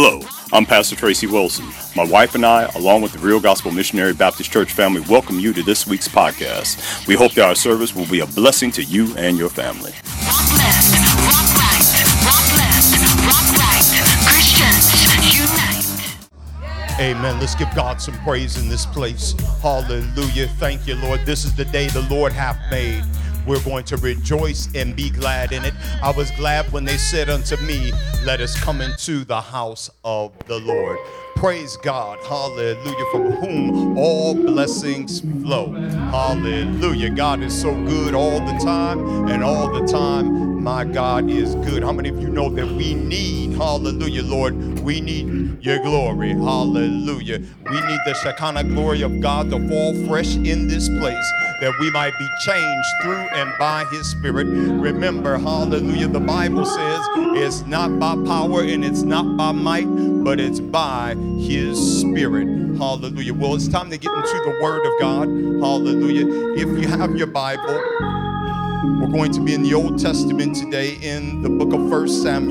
Hello, I'm Pastor Tracy Wilson. My wife and I, along with the Real Gospel Missionary Baptist Church family, welcome you to this week's podcast. We hope that our service will be a blessing to you and your family. Rock left, rock right, Christians unite. Amen. Let's give God some praise in this place. Hallelujah. Thank you, Lord. This is the day the Lord hath made. We're going to rejoice and be glad in it. I was glad when they said unto me, let us come into the house of the Lord. Praise God. Hallelujah. From whom all blessings flow. Hallelujah. God is so good all the time, and all the time my God is good. How many of you know that we need, hallelujah, Lord, we need your glory. Hallelujah. We need the Shekinah glory of God to fall fresh in this place, that we might be changed through and by his spirit. Remember, hallelujah, the Bible says it's not by power and it's not by might, but it's by his spirit. Hallelujah. Well, it's time to get into the word of God. Hallelujah. If you have your Bible, we're going to be in the Old Testament today in the book of 1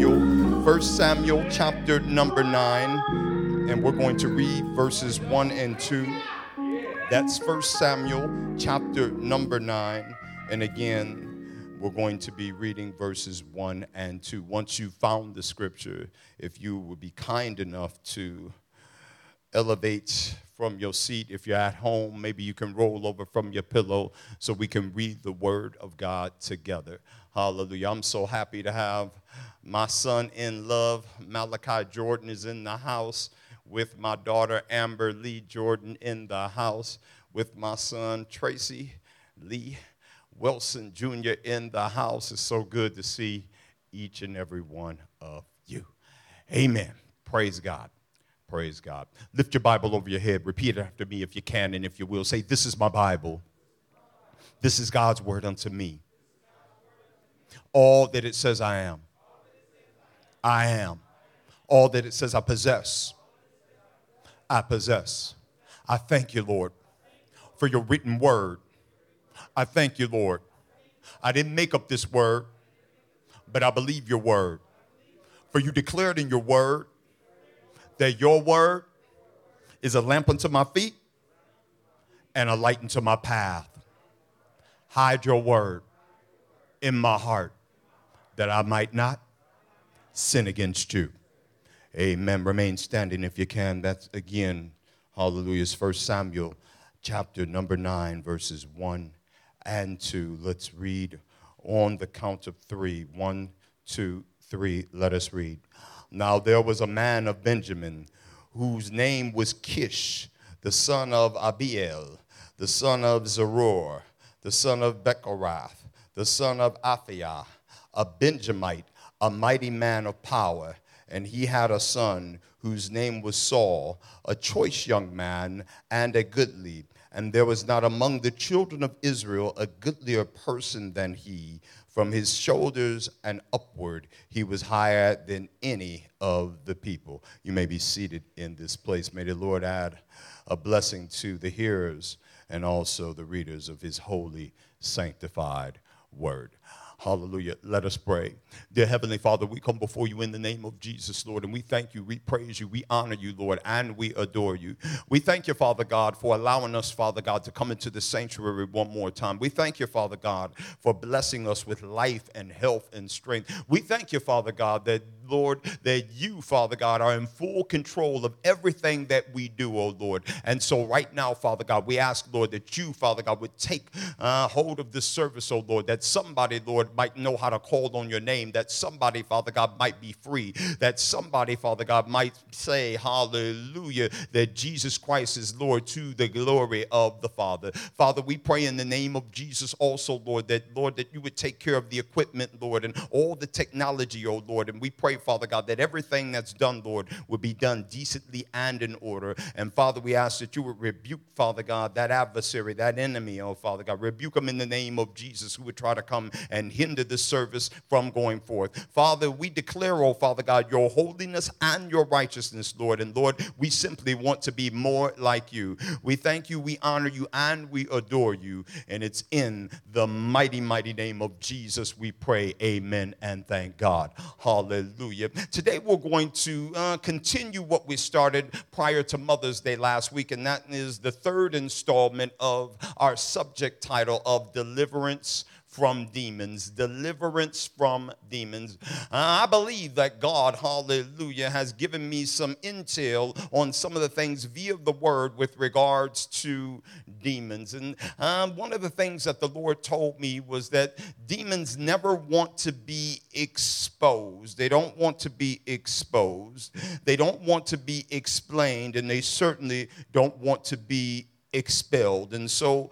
Samuel chapter number 9, and we're going to read verses 1 and 2. That's 1 Samuel chapter number 9. And again, we're going to be reading verses 1 and 2. Once you've found the scripture, if you would be kind enough to elevate from your seat. If you're at home, maybe you can roll over from your pillow so we can read the word of God together. Hallelujah. I'm so happy to have my son in love, Malachi Jordan, is in the house, with my daughter Amber Lee Jordan in the house, with my son Tracy Lee Wilson Jr. in the house. It's so good to see each and every one of you. Amen. Praise God. Praise God. Lift your Bible over your head. Repeat it after me if you can and if you will. Say, this is my Bible. This is God's word unto me. All that it says I am, I am. All that it says I possess, I possess. I thank you, Lord, for your written word. I thank you, Lord. I didn't make up this word, but I believe your word. For you declared in your word that your word is a lamp unto my feet and a light unto my path. Hide your word in my heart that I might not sin against you. Amen. Remain standing if you can. That's again, hallelujah, it's 1 Samuel chapter number 9, verses 1 and 2. Let's read on the count of 3. 1, 2, 3. Let us read. Now there was a man of Benjamin whose name was Kish, the son of Abiel, the son of Zeror, the son of Bechorath, the son of Aphiah, a Benjamite, a mighty man of power. And he had a son whose name was Saul, a choice young man and a goodly. And there was not among the children of Israel a goodlier person than he. From his shoulders and upward, he was higher than any of the people. You may be seated in this place. May the Lord add a blessing to the hearers and also the readers of his holy, sanctified word. Hallelujah. Let us pray. Dear Heavenly Father, we come before you in the name of Jesus, Lord, and we thank you, we praise you, we honor you, Lord, and we adore you. We thank you, Father God, for allowing us, Father God, to come into the sanctuary one more time. We thank you, Father God, for blessing us with life and health and strength. We thank you, Father God, that, Lord, that you, Father God, are in full control of everything that we do, oh Lord. And so right now, Father God, we ask, Lord, that you, Father God, would take hold of this service, oh Lord, that somebody, Lord, might know how to call on your name, that somebody, Father God, might be free, that somebody, Father God, might say, hallelujah, that Jesus Christ is Lord, to the glory of the Father. Father, we pray in the name of Jesus also, Lord, that you would take care of the equipment, Lord, and all the technology, oh Lord, and we pray, Father God, that everything that's done, Lord, would be done decently and in order. And Father, we ask that you would rebuke, Father God, that adversary, that enemy, oh Father God, rebuke them in the name of Jesus, who would try to come and hinder this service from going forth. Father, we declare, oh Father God, your holiness and your righteousness, Lord. And Lord, we simply want to be more like you. We thank you, we honor you, and we adore you. And it's in the mighty, mighty name of Jesus we pray. Amen and thank God. Hallelujah. Hallelujah. Today we're going to continue what we started prior to Mother's Day last week, and that is the third installment of our subject title of Deliverance from Demons. Deliverance from demons. I believe that God, hallelujah, has given me some intel on some of the things via the word with regards to demons. And one of the things that the Lord told me was that demons never want to be exposed. They don't want to be exposed. They don't want to be explained, and they certainly don't want to be expelled. And so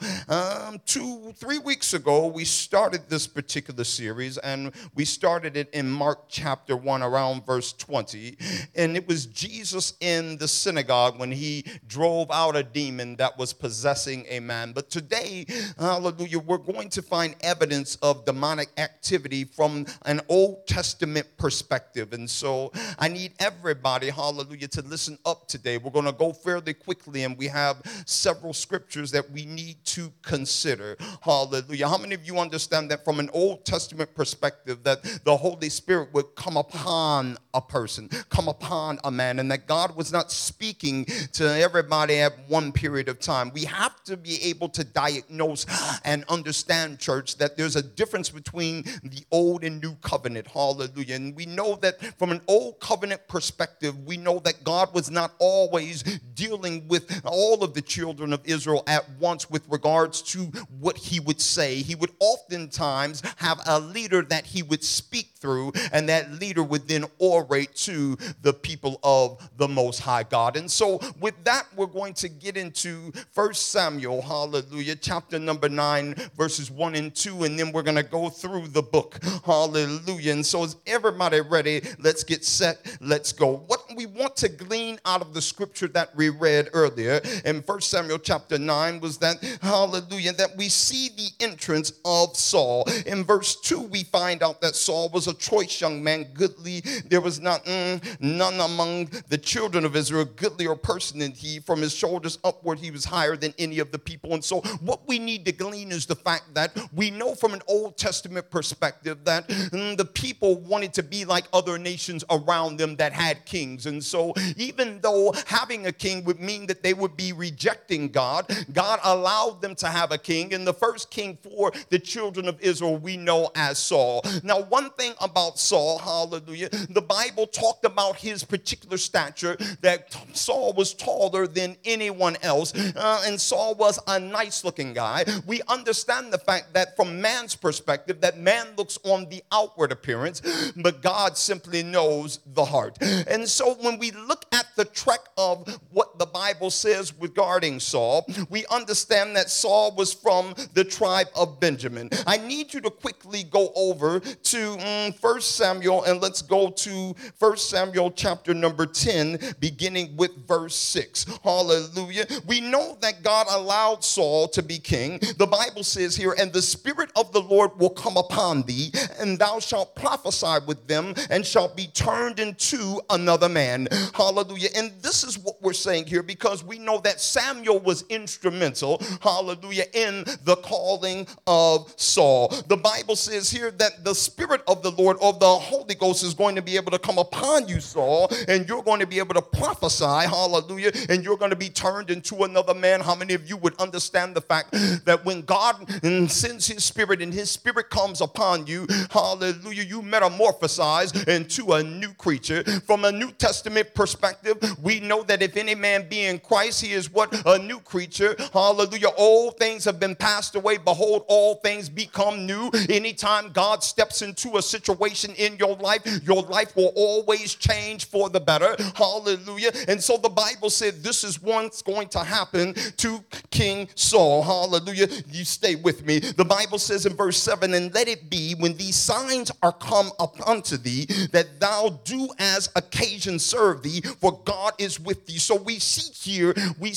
2-3 weeks ago we started this particular series, and we started it in Mark chapter 1 around verse 20, and it was Jesus in the synagogue when he drove out a demon that was possessing a man. But today, hallelujah, we're going to find evidence of demonic activity from an Old Testament perspective. And so I need everybody, hallelujah, to listen up today. We're going to go fairly quickly, and we have several scriptures that we need to consider. Hallelujah. How many of you understand that from an Old Testament perspective that the Holy Spirit would come upon a person, come upon a man, and that God was not speaking to everybody at one period of time? We have to be able to diagnose and understand, church, that there's a difference between the old and new covenant. Hallelujah. And we know that from an old covenant perspective, we know that God was not always dealing with all of the children of Israel at once with regards to what he would say. He would oftentimes have a leader that he would speak through, and that leader would then orate to the people of the Most High God. And so with that, we're going to get into 1 Samuel, hallelujah, chapter number 9, verses 1 and 2, and then we're going to go through the book, hallelujah. And so is everybody ready? Let's get set. Let's go. What we want to glean out of the scripture that we read earlier in 1 Samuel chapter 9 was that, hallelujah, that we see the entrance of Saul. In verse 2, we find out that Saul was a choice young man, goodly. There was not none among the children of Israel goodlier person than he. From his shoulders upward, he was higher than any of the people. And so what we need to glean is the fact that we know from an Old Testament perspective that the people wanted to be like other nations around them that had kings. And so even though having a king would mean that they would be rejecting God, God allowed them to have a king. And the first king for the children of Israel we know as Saul. Now, one thing about Saul, hallelujah, the Bible talked about his particular stature, that Saul was taller than anyone else, and Saul was a nice looking guy. We understand the fact that from man's perspective, that man looks on the outward appearance, but God simply knows the heart. And so when we look at the trek of what the Bible says regarding Saul, we understand that Saul was from the tribe of Benjamin. I need you to quickly go over to 1 Samuel, and let's go to 1 Samuel chapter number 10, beginning with verse 6. Hallelujah. We know that God allowed Saul to be king. The Bible says here, and the Spirit of the Lord will come upon thee, and thou shalt prophesy with them, and shalt be turned into another man. Hallelujah. And this is what we're saying here, because we know that Samuel was instrumental, hallelujah, in the calling of Saul. The Bible says here that the Spirit of the Lord, of the Holy Ghost, is going to be able to come upon you, Saul, and you're going to be able to prophesy, hallelujah, and you're going to be turned into another man. How many of you would understand the fact that when God sends his Spirit and his Spirit comes upon you, hallelujah, you metamorphosize into a new creature? From a New Testament perspective, we know that if any man be in Christ, he is what? A new creature. Hallelujah. Old things have been passed away. Behold, all things become new. Anytime God steps into a situation in your life will always change for the better. Hallelujah. And so the Bible said this is what's going to happen to King Saul. Hallelujah. You stay with me. The Bible says in verse 7, and let it be when these signs are come up unto thee, that thou do as occasion serve thee, for God is with thee. So we see here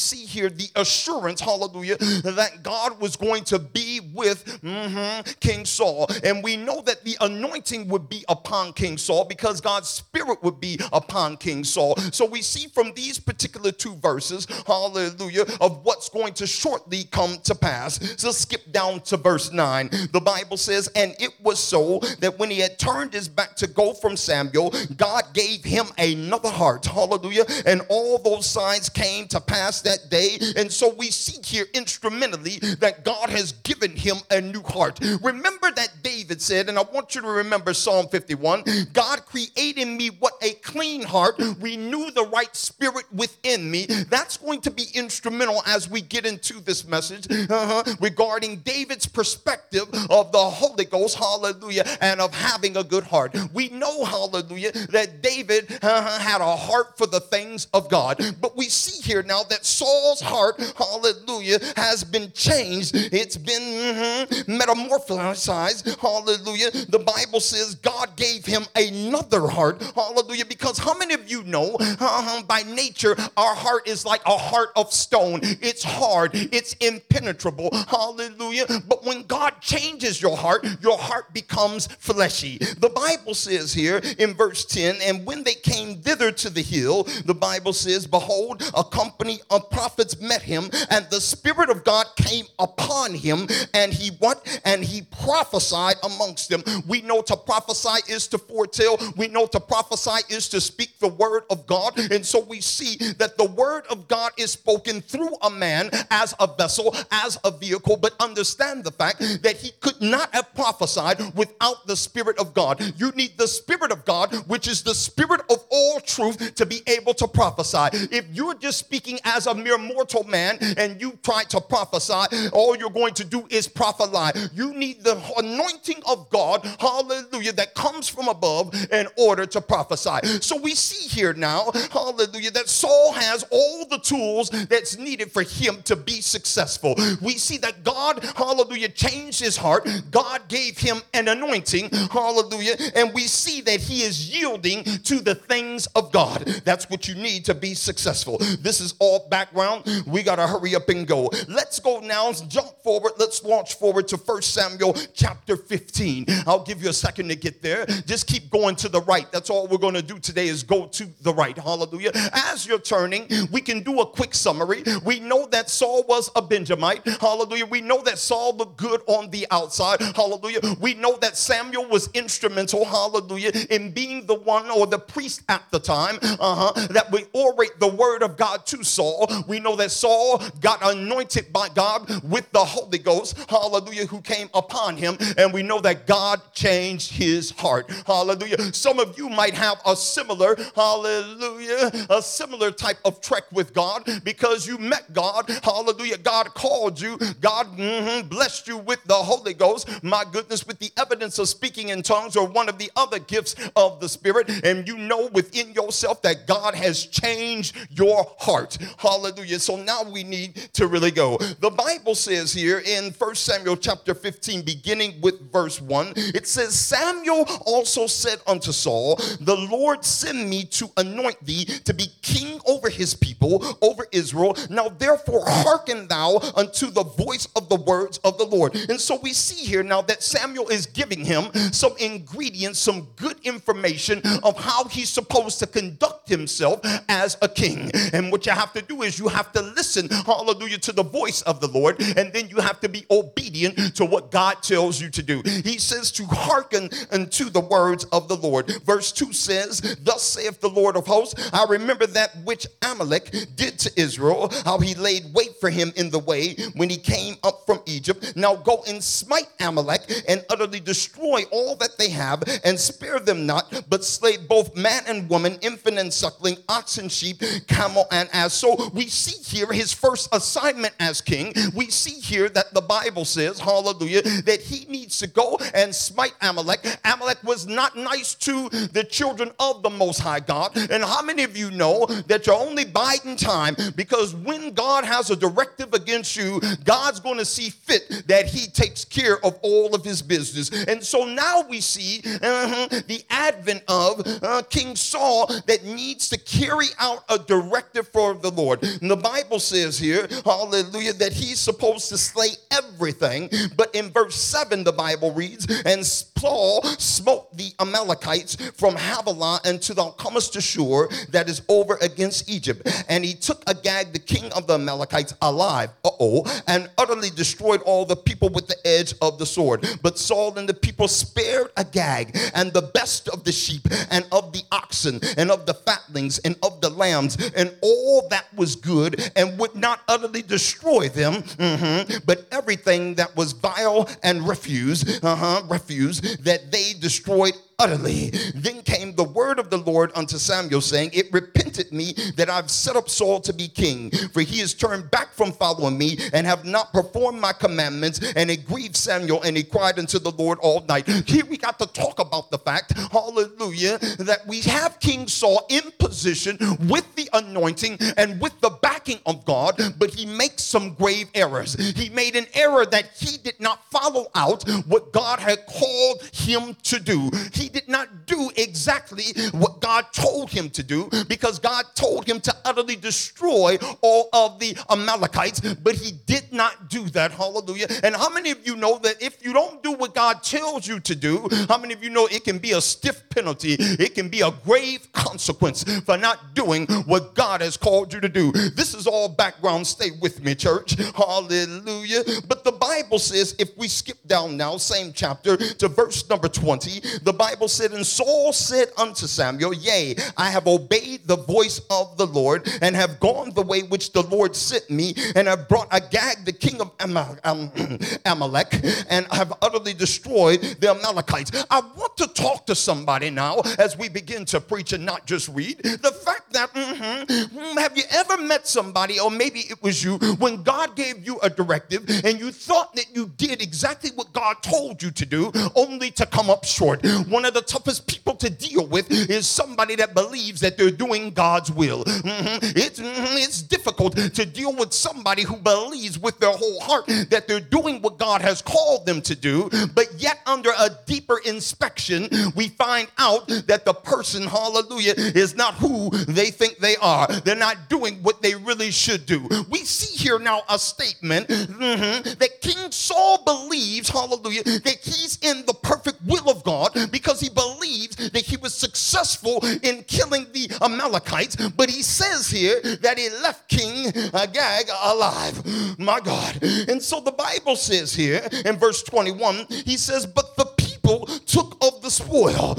the assurance, hallelujah, that God was going to be with King Saul. And we know that the anointing would be upon King Saul because God's spirit would be upon King Saul. So we see from these particular two verses, hallelujah, of what's going to shortly come to pass. So skip down to verse 9. The Bible says, and it was so that when he had turned his back to go from Samuel, God gave him another heart, hallelujah, and all those signs came to pass that day. And so we see here instrumentally that God has given him a new heart. Remember that David said, and I want you to remember Psalm 51, God create in me what a clean heart, renew the right spirit within me. That's going to be instrumental as we get into this message regarding David's perspective of the Holy Ghost, hallelujah, and of having a good heart. We know, hallelujah, that David had a heart for the things of God. But we see here now that Saul's heart, hallelujah, has been changed. It's been metamorphosized, hallelujah. The Bible says God gave him another heart, hallelujah, because how many of you know by nature our heart is like a heart of stone? It's hard, it's impenetrable, hallelujah. But when God changes your heart becomes fleshy. The Bible says here in verse 10, and when they came thither to the hill, the Bible says, behold, a company of prophets met him, and the Spirit of God came upon him, and he what? And he prophesied amongst them. We know to prophesy is to foretell. We know to prophesy is to speak the word of God. And so we see that the word of God is spoken through a man as a vessel, as a vehicle, but understand the fact that he could not have prophesied without the Spirit of God. You need the Spirit of God, which is the Spirit of all truth, to be able to prophesy. If you're just speaking as a mere mortal man and you try to prophesy, all you're going to do is prophesy. You need the anointing of God, hallelujah, that comes from above in order to prophesy. So we see here now, hallelujah, that Saul has all the tools that's needed for him to be successful. We see that God, hallelujah, changed his heart. God gave him an anointing, hallelujah, and we see that he is yielding to the things of God. That's what you need to be successful. This is all background. We got to hurry up and go. Let's go now, jump forward. Let's launch forward to 1 Samuel chapter 15. I'll give you a second to get there. Just keep going to the right. That's all we're going to do today is go to the right. Hallelujah. As you're turning, we can do a quick summary. We know that Saul was a Benjamite. Hallelujah. We know that Saul looked good on the outside. Hallelujah. We know that Samuel was instrumental, hallelujah, in being the one or the priest at the time that would orate the word of God to Saul. We know that Saul got anointed by God with the Holy Ghost, hallelujah, who came upon him, and we know that God changed his heart. Hallelujah. Some of you might have a similar, hallelujah, a similar type of trek with God because you met God. Hallelujah. God called you. God blessed you with the Holy Ghost. My goodness, with the evidence of speaking in tongues or one of the other gifts of the Spirit. And you know within yourself that God has changed your heart. Hallelujah. So now we need to really go. The Bible says here in 1 Samuel chapter 15, beginning with verse 1, it says, Samuel also said unto Saul, the Lord send me to anoint thee to be king over his people, over Israel. Now therefore hearken thou unto the voice of the words of the Lord. And so we see here now that Samuel is giving him some ingredients, some good information of how he's supposed to conduct himself as a king. And what you have to do is you have to listen, hallelujah, to the voice of the Lord, and then you have to be obedient to what God tells you to do. He says to hearken unto the words of the Lord. Verse 2 says, thus saith the Lord of hosts, I remember that which Amalek did to Israel, how he laid wait for him in the way when he came up from Egypt. Now go and smite Amalek and utterly destroy all that they have, and spare them not, but slay both man and woman, infant and suckling, ox and sheep, camel and ass. So we see here his first assignment as king. We see here that the Bible says, hallelujah, that he needs to go and smite Amalek. Amalek was not nice to the children of the Most High God. And how many of you know that you're only biding time, because when God has a directive against you, God's going to see fit that he takes care of all of his business. And so now we see the advent of King Saul that needs to carry out a directive for the Lord. And the Bible says here, hallelujah, that he's supposed to slay everything. But in verse 7, the Bible reads, and Saul smote the Amalekites from Havilah until thou comest to Shur, that is over against Egypt. And he took Agag, the king of the Amalekites, alive, and utterly destroyed all the people with the edge of the sword. But Saul and the people spared Agag, and the best of the sheep, and of the oxen, and of the fatlings, and of the lambs, and all that was good, and would not utterly destroy them, but everything that was vile and refuse that they destroyed utterly. Then came the word of the Lord unto Samuel, saying, it repented me that I've set up Saul to be king, for he has turned back from following me, and have not performed my commandments. And it grieved Samuel, and he cried unto the Lord all night. Here we got to talk about the fact, hallelujah, that we have King Saul in position with the anointing and with the backing of God, but he makes some grave errors. He made an error that he did not follow out what God had called him to do. He did not do exactly what God told him to do, because God told him to utterly destroy all of the Amalekites, but he did not do that. Hallelujah. And how many of you know that if you don't do what God tells you to do, how many of you know it can be a stiff penalty? It can be a grave consequence for not doing what God has called you to do. This is all background. Stay with me, church. Hallelujah. But the Bible says, if we skip down now, same chapter, to verse number 20, the Bible said, and Saul said unto Samuel, yea, I have obeyed the voice of the Lord, and have gone the way which the Lord sent me, and have brought Agag, the king of Amalek, and have utterly destroyed the Amalekites. I want to talk to somebody now as we begin to preach and not just read. The fact that, have you ever met somebody, or maybe it was you, when God gave you a directive and you thought that you did exactly what God told you to do, only to come up short? One of the toughest people to deal with is somebody that believes that they're doing God's will. It's difficult to deal with somebody who believes with their whole heart that they're doing what God has called them to do, but yet under a deeper inspection, we find out that the person, hallelujah, is not who they think they are. They're not doing what they really should do. We see here now a statement that King Saul believes, hallelujah, that he's in the perfect will of God, because he believes that he was successful in killing the Amalekites. But he says here that he left King Agag alive. My God. And so the Bible says here in verse 21, he says, but the people took of the spoil.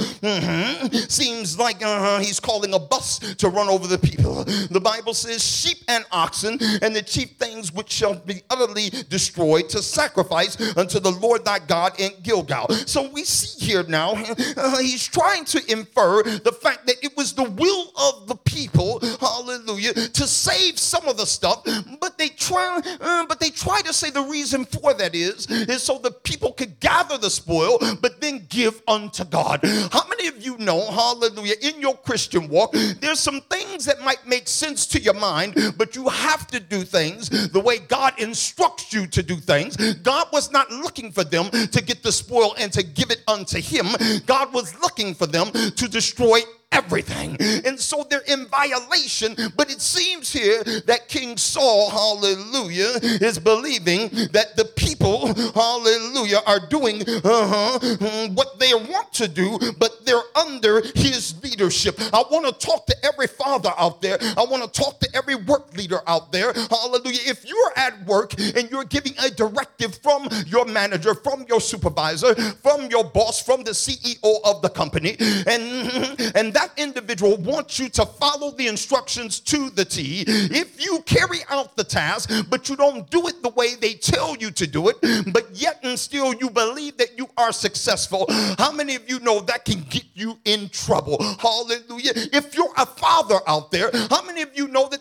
Seems like he's calling a bus to run over the people. The Bible says sheep and oxen, and the chief things which shall be utterly destroyed, to sacrifice unto the Lord thy God in Gilgal. So we see here now, he's trying to infer the fact that it was the will of the people, hallelujah, to save some of the stuff, but they try to say the reason for that is so the people could gather the spoil, but then give unto God. How many of you know, hallelujah, in your Christian walk, there's some things that might make sense to your mind, but you have to do things the way God instructs you to do things. God was not looking for them to get the spoil and to give it unto him. God was looking for them to destroy everything. And so they're in violation. But it seems here that King Saul, hallelujah, is believing that the people, hallelujah, are doing what they want to do, but they're under his leadership. I want to talk to every father out there. I want to talk to every work leader out there. Hallelujah. If you're at work and you're giving a directive from your manager, from your supervisor, from your boss, from the CEO of the company, and that individual wants you to follow the instructions to the T. If you carry out the task, but you don't do it the way they tell you to do it, but yet and still you believe that you are successful, how many of you know that can get you in trouble? Hallelujah. If you're a father out there, how many of you know that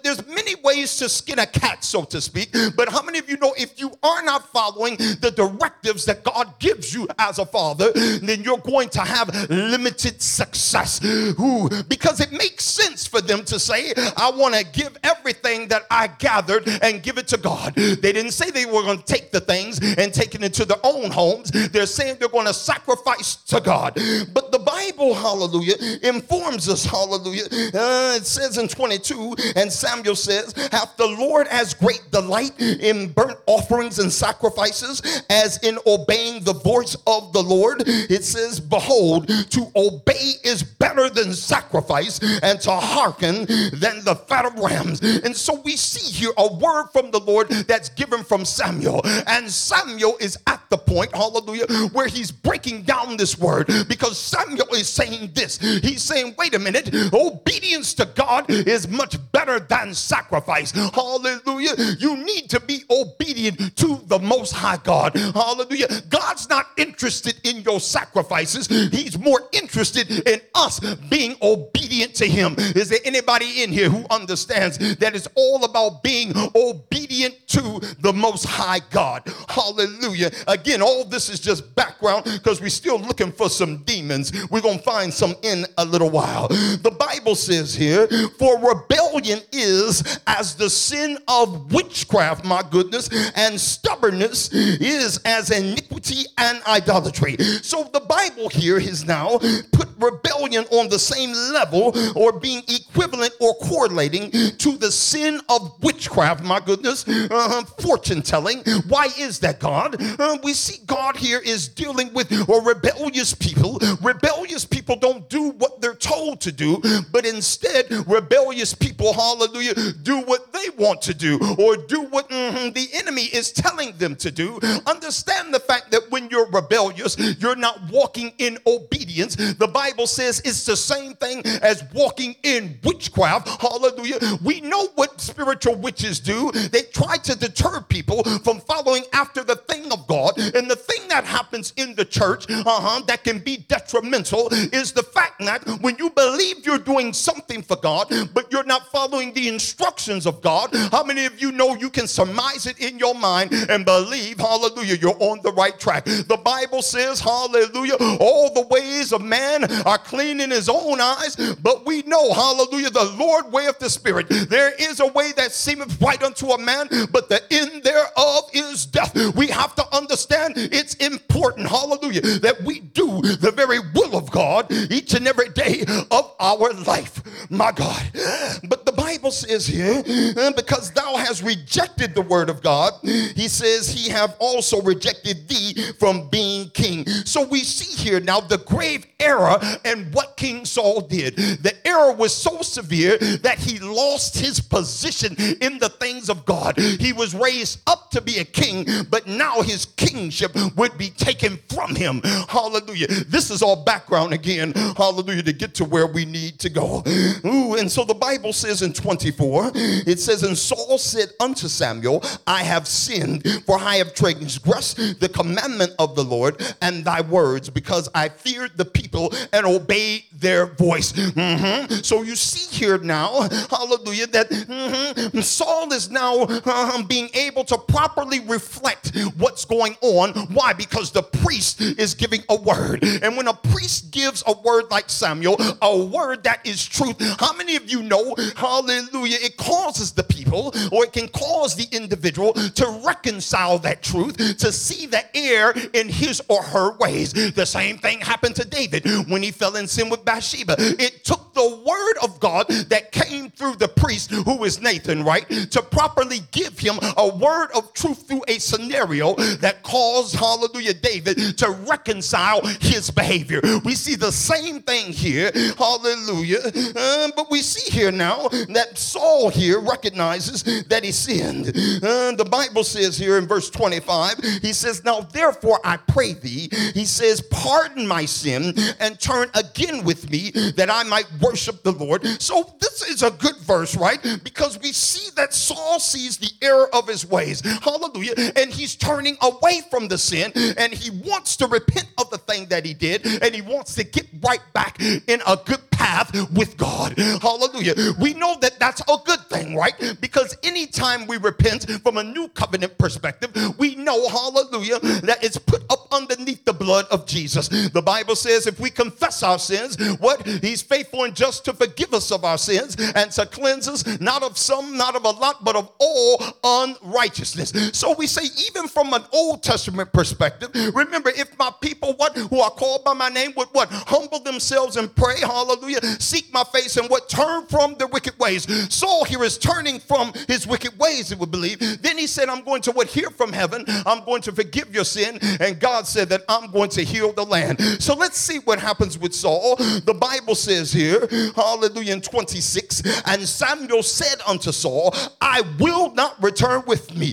there's many ways to skin a cat, so to speak. But how many of you know if you are not following the directives that God gives you as a father, then you're going to have limited success? Ooh, because it makes sense for them to say, I want to give everything that I gathered and give it to God. They didn't say they were going to take the things and take it into their own homes. They're saying they're going to sacrifice to God. But the Bible, hallelujah, informs us, hallelujah. It says in 22, and Samuel says, hath the Lord as great delight in burnt offerings and sacrifices as in obeying the voice of the Lord? It says, behold, to obey is better than sacrifice, and to hearken than the fat of rams. And so we see here a word from the Lord that's given from Samuel. And Samuel is at the point, hallelujah, where he's breaking down this word, because Samuel is saying this. He's saying, wait a minute, obedience to God is much better than sacrifice. Hallelujah. You need to be obedient to the Most High God. Hallelujah. God's not interested in your sacrifices. He's more interested in us being obedient to him. Is there anybody in here who understands that it's all about being obedient to the Most High God? Hallelujah. Again, all this is just background because we're still looking for some demons. We're going to find some in a little while. The Bible says here, for rebellion is as the sin of witchcraft, my goodness, and stubbornness is as iniquity and idolatry. So the Bible here has now put rebellion on the same level, or being equivalent or correlating to the sin of witchcraft, my goodness, fortune telling. Why is that, God? We see God here is dealing with rebellious people. Rebellious people don't do what they're told to do, but instead rebellious people, hallelujah, do what they want to do, or do what the enemy is telling them to do. Understand the fact that when you're rebellious, you're not walking in obedience. The Bible says it's the same thing as walking in witchcraft. Hallelujah. We know what spiritual witches do. They try to deter people from following after the thing of God. And the thing that happens in the church that can be detrimental is the fact that when you believe you're doing something for God, but you're not following the instructions of God, how many of you know you can surmise it in your mind and believe, hallelujah, you're on the right track? The Bible says, hallelujah, all the ways of man are clean in his own eyes, but we know, hallelujah, the Lord weigheth the spirit. There is a way that seemeth right unto a man, but the end thereof is death. We have to understand it's important, hallelujah, that we do the very will of God each and every day of our life, my God. But the Bible says here, because thou hast rejected the word of God, he says he have also rejected thee from being king. So we see here now the grave error and what King Saul did. The error was so severe that he lost his position in the things of God. He was raised up to be a king, but now his kingship would be taken from him. Hallelujah. This is all background again, hallelujah, to get to where we need to go. Ooh, and so the Bible says in 24, it says, and Saul said unto Samuel, I have sinned, for I have transgressed the commandment of the Lord and thy words, because I feared the people and obeyed their voice. So you see here now, hallelujah, that Saul is now being able to properly reflect what's going on. Why? Because the priest is giving a word. And when a priest gives a word like Samuel, a word that is truth, how many of you know, hallelujah, it causes the people, or it can cause the individual to reconcile that truth, to see the error in his or her ways. The same thing happened to David when he fell in sin with Bathsheba. It took the word of God that came through the priest, who is Nathan, right, to properly give him a word of truth through a scenario that caused, hallelujah, David to reconcile his behavior. We see the same thing here, hallelujah, but we see here now that Saul here recognizes that he sinned. The Bible says here in verse 25, he says, now therefore I pray thee, he says, pardon my sin and turn again with me that I might worship the Lord. So this is a good verse, right? Because we see that Saul sees the error of his ways. Hallelujah. And he's turning away from the sin, and he wants to repent of the thing that that he did, and he wants to get right back in a good path with God. Hallelujah. We know that that's a good thing, right? Because anytime we repent from a new covenant perspective, we know, hallelujah, that it's put up underneath the blood of Jesus. The Bible says if we confess our sins, what? He's faithful and just to forgive us of our sins and to cleanse us, not of some, not of a lot, but of all unrighteousness. So we say, even from an Old Testament perspective, remember, if my people, what, who are called by my name, would what? Humble themselves and pray, hallelujah, seek my face and what? Turn from their wicked ways. Saul here is turning from his wicked ways, it would believe. Then he said, I'm going to what? Hear from heaven. I'm going to forgive your sin. And God said that I'm going to heal the land. So let's see what happens with Saul. The Bible says here, hallelujah, in 26, and Samuel said unto Saul, I will not return with me.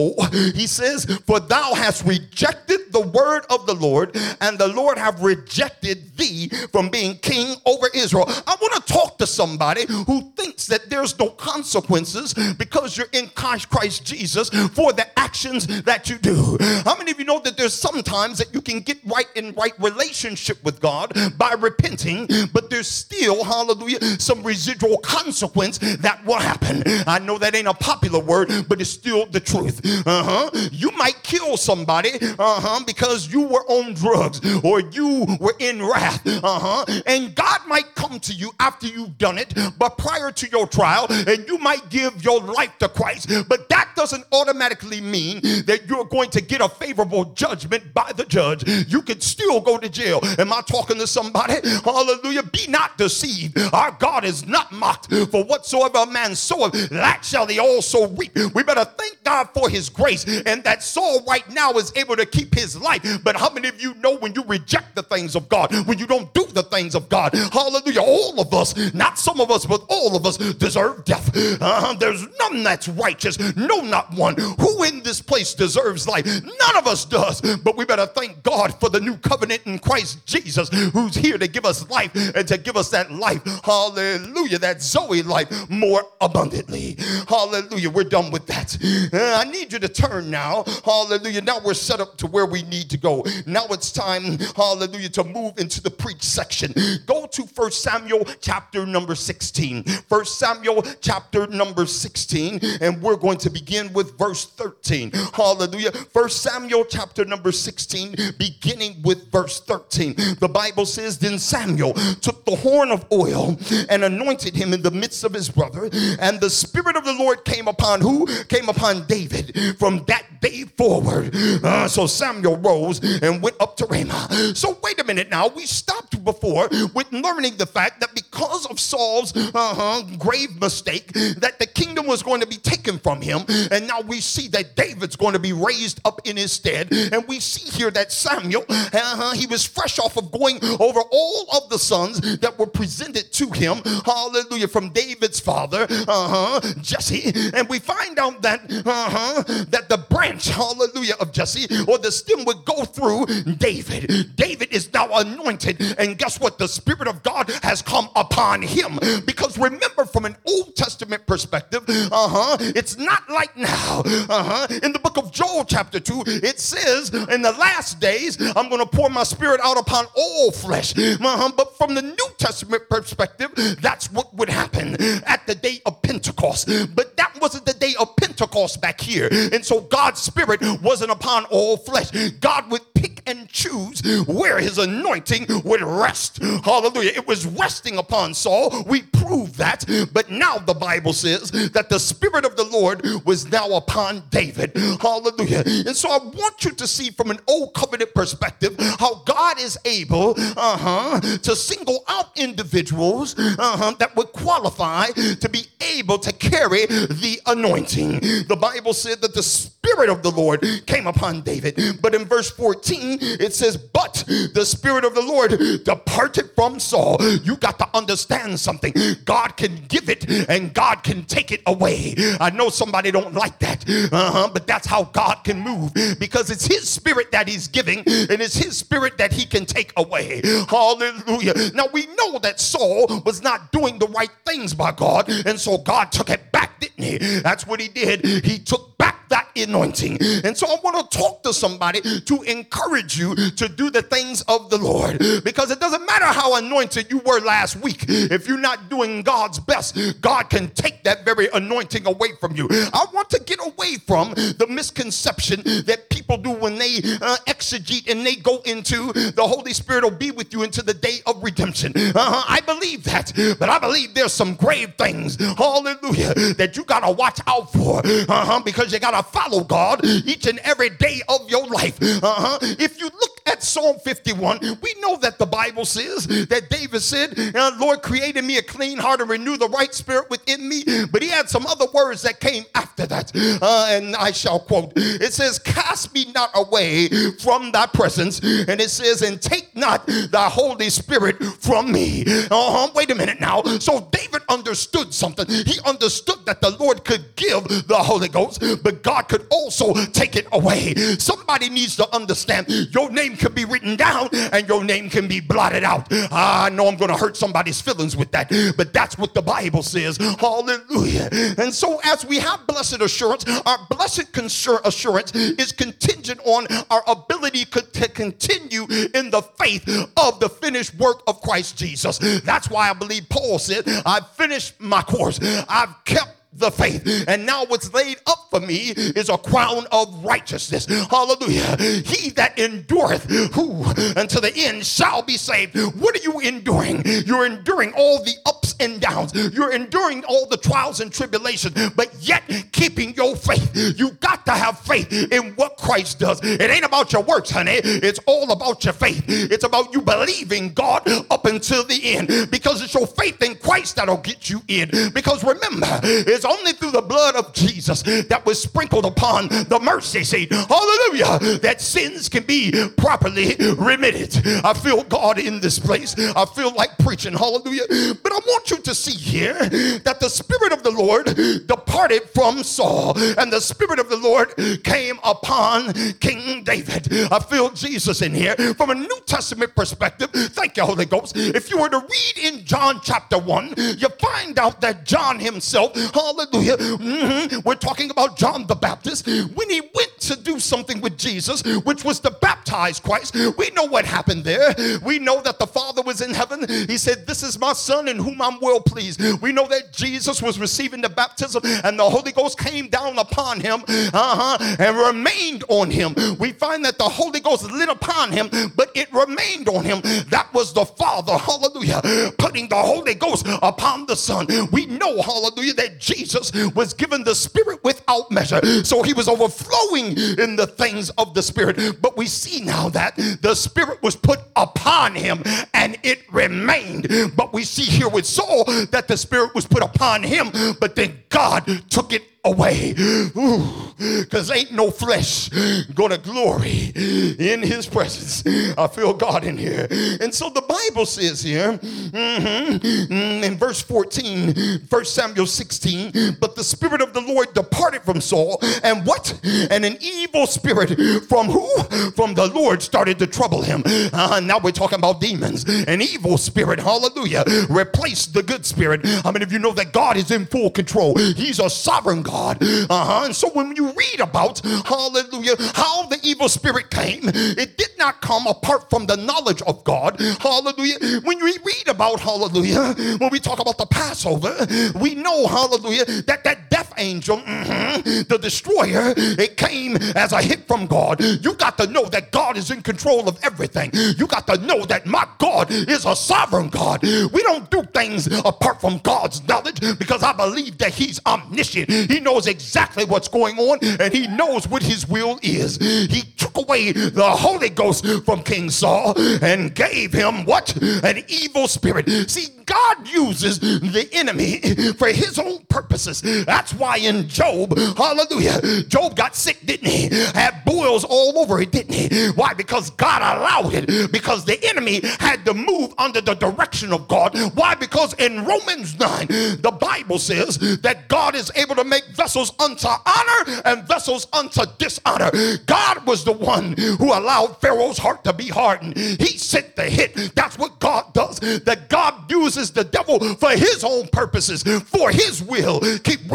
He says, for thou hast rejected the word of the Lord, and the Lord have rejected thee from being king over Israel. I want to talk to somebody who thinks that there's no consequences because you're in Christ Jesus for the actions that you do. How many of you know that there's sometimes that you can get right in right relationship with God by repenting, but there's still, hallelujah, some residual consequence that will happen. I know that ain't a popular word, but it's still the truth. You might kill somebody because you were on drugs or you were in wrath. And God might come to you after you've done it, but prior to your trial, and you might give your life to Christ, but that doesn't automatically mean that you're going to get a favorable judgment by the judge. You could still go to jail. Am I talking to somebody? Hallelujah. Be not deceived. Our God is not mocked. For whatsoever a man soweth, that shall he also reap. We better thank God for his grace, and that Saul right now is able to keep his life. But how many of you know when you reject the things of God, when you don't do the things of God, hallelujah, all of us, not some of us, but all of us deserve death. There's none that's righteous. No, not one. Who in this place deserves life? None of us does. But we better thank God for the new covenant in Christ Jesus, who's here to give us life and to give us that life, hallelujah, that Zoe life more abundantly. Hallelujah. We're done with that. I need you to turn now. Hallelujah. Now we're set up to where we need to go. Now it's time, hallelujah, to move into the preach section. Go to 1 Samuel chapter number 16. 1 Samuel chapter number 16, and we're going to begin with verse 13. Hallelujah. 1 Samuel chapter number 16, beginning with verse 13. The Bible says, then Samuel took the horn of oil and anointed him in the midst of his brother, and the Spirit of the Lord came upon who? Came upon David from that day forward. So Samuel rose and went up to Ramah. So wait a minute now. We stopped before with learning the fact that because of Saul's grave mistake, that the kingdom was going to be taken from him, and now we see that David's going to be raised up in his stead. And we see here that Samuel, he was fresh off of going over all of the sons that were presented to him, hallelujah, from David's father, Jesse. And we find out that that the branch, hallelujah, of Jesse, or the stem, would go through David. David is now anointed, and guess what? The Spirit of God has come upon him. Because remember, from an Old Testament perspective, it's not like now. In the book of Joel chapter 2, it says, in the last days, I'm going to pour my Spirit out upon all flesh. But from the New Testament perspective, that's what would happen at the day of Pentecost. But that wasn't the day of Pentecost back here. And so God's Spirit wasn't upon all flesh. God would pick and choose where his anointing would rest. Hallelujah. It was resting upon Saul. We proved that. But now the Bible says that the Spirit of the Lord was now upon David. Hallelujah. And so I want you to see from an old covenant perspective how God is able to single out individuals that would qualify to be able to carry the anointing. The Bible said that the Spirit of the Lord came upon David. But in verse 14, it says, but the Spirit of the Lord departed from Saul. You got to understand something. God can give it and God can take it away. I know somebody don't like that, but that's how God can move, because it's his Spirit that he's giving, and it's his Spirit that he can take away. Hallelujah. Now we know that Saul was not doing the right things by God, and so God took it back, didn't he? That's what he did. He took back that anointing. And so I want to talk to somebody to encourage you to do the things of the Lord, because it doesn't matter how anointed you were last week. If you're not doing God's best, God can take that very anointing away from you. I want to get away from the misconception that people do when they exegete and they go into the Holy Spirit will be with you into the day of redemption. I believe that, but I believe there's some grave things, hallelujah, that you got to watch out for, because you got to follow God each and every day of your life. If you look at Psalm 51, we know that the Bible says that David said, Lord, create in me a clean heart and renew the right spirit within me. But he had some other words that came after that, and I shall quote. It says, cast me not away from thy presence. And it says, and take not thy Holy Spirit from me. Wait a minute now. So David understood something. He understood that the Lord could give the Holy Ghost, but God could also take it away. Somebody needs to understand your name can be written down and your name can be blotted out. I know I'm going to hurt somebody's feelings with that, but that's what the Bible says. Hallelujah. And so as we have blessed assurance, our blessed assurance is contingent on our ability to continue in the faith of the finished work of Christ Jesus. That's why I believe Paul said, I've finished my course. I've kept the faith, and now what's laid up for me is a crown of righteousness. Hallelujah. He that endureth who unto the end shall be saved. What are you enduring? You're enduring all the ups and downs. You're enduring all the trials and tribulations, but yet keeping your faith. You got to have faith in what Christ does. It ain't about your works, honey. It's all about your faith. It's about you believing God up until the end, because it's your faith in Christ that'll get you in. Because remember, it's only through the blood of Jesus that was sprinkled upon the mercy seat, hallelujah, that sins can be properly remitted. I feel God in this place. I feel like preaching, hallelujah. But I want you to see here that the Spirit of the Lord departed from Saul, and the Spirit of the Lord came upon King David. I feel Jesus in here. From a New Testament perspective, thank you, Holy Ghost. If you were to read in John chapter 1, you find out that John himself, hallelujah, we're talking about John the Baptist, when he went to do something with Jesus, which was to baptize Christ. We know what happened there. We know that the Father was in heaven. He said, this is my Son in whom I'm well pleased. We know that Jesus was receiving the baptism, and the Holy Ghost came down upon him and remained on him. We find that the Holy Ghost lit upon him, but it remained on him. That was the Father, hallelujah, putting the Holy Ghost upon the Son. We know, hallelujah, that Jesus was given the Spirit without measure. So he was overflowing in the things of the Spirit. But we see now that the Spirit was put upon him and it remained. But we see here with Saul that the Spirit was put upon him, but then God took it away, because ain't no flesh gonna glory in his presence. I feel God in here. And so the Bible says here in verse 14, 1 Samuel 16, but the Spirit of the Lord departed from Saul, and what? And an evil spirit from who? From the Lord started to trouble him. Now we're talking about demons. An evil spirit, hallelujah, replaced the good spirit. How many of you know that God is in full control? He's a sovereign God. And so when you read about, hallelujah, how the evil spirit came, it did not come apart from the knowledge of God. Hallelujah. When you read about, hallelujah, when we talk about the Passover, we know, hallelujah, that death angel, the destroyer, it came as a hit from God. You got to know that God is in control of everything. You got to know that my God is a sovereign God. We don't do things apart from God's knowledge, because I believe that he's omniscient. He knows exactly what's going on, and he knows what his will is. He took away the Holy Ghost from King Saul and gave him what? An evil spirit. See, God uses the enemy for his own purposes. That's why in Job, hallelujah, Job got sick, didn't he? Had boils all over it, didn't he? Why? Because God allowed it. Because the enemy had to move under the direction of God. Why? Because in Romans 9, the Bible says that God is able to make vessels unto honor and vessels unto dishonor. God was the one who allowed Pharaoh's heart to be hardened. He sent the hit. That's what God does. That God uses the devil for his own purposes, for his will. Keep reading the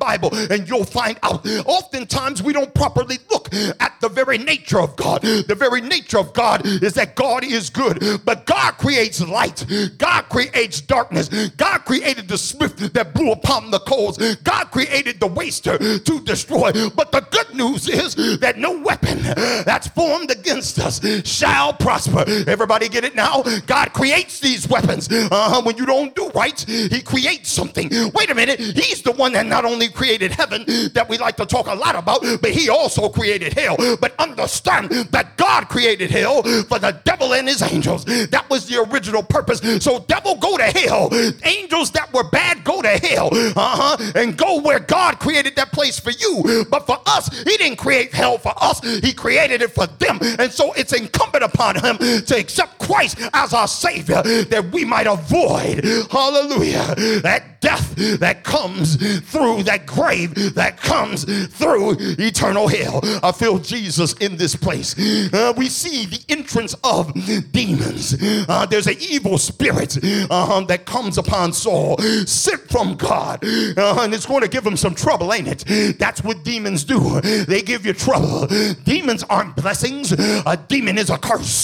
Bible and you'll find out. Oftentimes we don't properly look at the very nature of God. The very nature of God is that God is good, but God creates light. God creates darkness. God created the swift that blew upon the coals. God created the waster to destroy. But the good news is that no weapon that's formed against us shall prosper. Everybody get it now? God creates these weapons. When you don't do right, he creates something. Wait a minute. He's the one that not only created heaven that we like to talk a lot about, but he also created hell. But understand that God created hell for the devil and his angels. That was the original purpose. So devil, go to hell. Angels that were bad, go to hell. And go where God created that place for you. But for us, he didn't create hell for us. He created it for them. And so it's incumbent upon him to accept Christ as our Savior that we might avoid, hallelujah, that death that comes through that grave, that comes through eternal hell. I feel Jesus in this place. We see the entrance of demons. There's an evil spirit that comes upon Saul, sent from God, and it's going to give him some trouble, ain't it? That's what demons do. They give you trouble. Demons aren't blessings. A demon is a curse.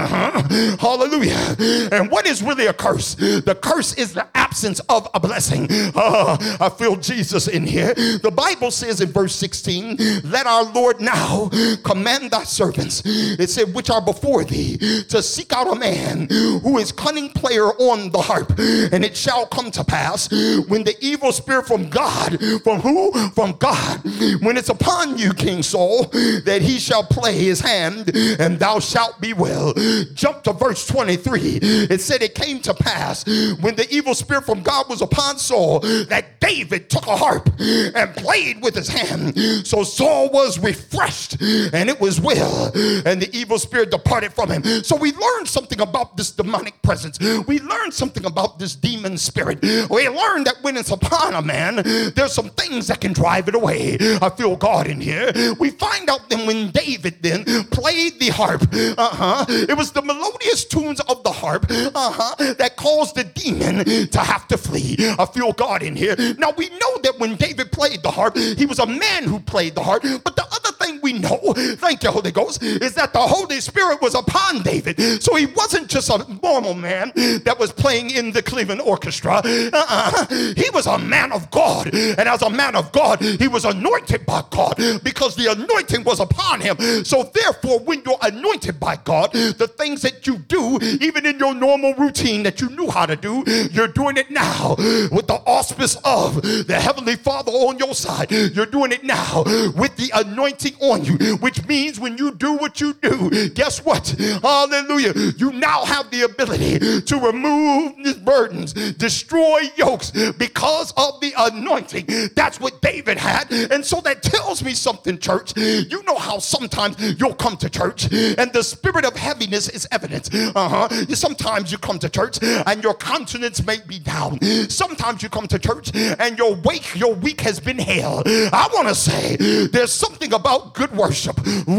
Hallelujah. And what is really a curse? The curse is the absence of a blessing. I feel Jesus in here. The Bible says in verse 16, let our Lord now command thy servants, it said, which are before thee, to seek out a man who is cunning player on the harp. And it shall come to pass when the evil spirit from God, from who? From God, when it's upon you, King Saul, that he shall play his hand and thou shalt be well. Jump to verse 23. It said it came to pass when the evil spirit from God was upon Saul that David took a harp and played with his hand. So Saul was refreshed and it was well, and the evil spirit departed from him. So we learned something about this demonic presence. We learned something about this demon spirit. We learned that when it's upon a man, there's some things that can drive it away. I feel God in here. We find out then when David then played the harp, it was the melodious tunes of the harp that caused the demon to have to flee. I feel God in here. Now we know that when David played the harp, he was a man who played the harp, but the other thing we know, thank you Holy Ghost, is that the Holy Spirit was upon David. So he wasn't just a normal man that was playing in the Cleveland Orchestra. He was a man of God, and as a man of God, he was anointed by God because the anointing was upon him. So therefore, when you're anointed by God, the things that you do, even in your normal routine that you knew how to do, you're doing it now with the auspice of the Heavenly Father on your side. You're doing it now with the anointing on you, which means when you do what you do, guess what? Hallelujah. You now have the ability to remove these burdens, destroy yokes because of the anointing. That's what David had. And so that tells me something, church. You know how sometimes you'll come to church and the spirit of heaviness is evident. Sometimes you come to church and your countenance may be down. Sometimes you come to church and your week has been hell. I want to say there's something about good worship.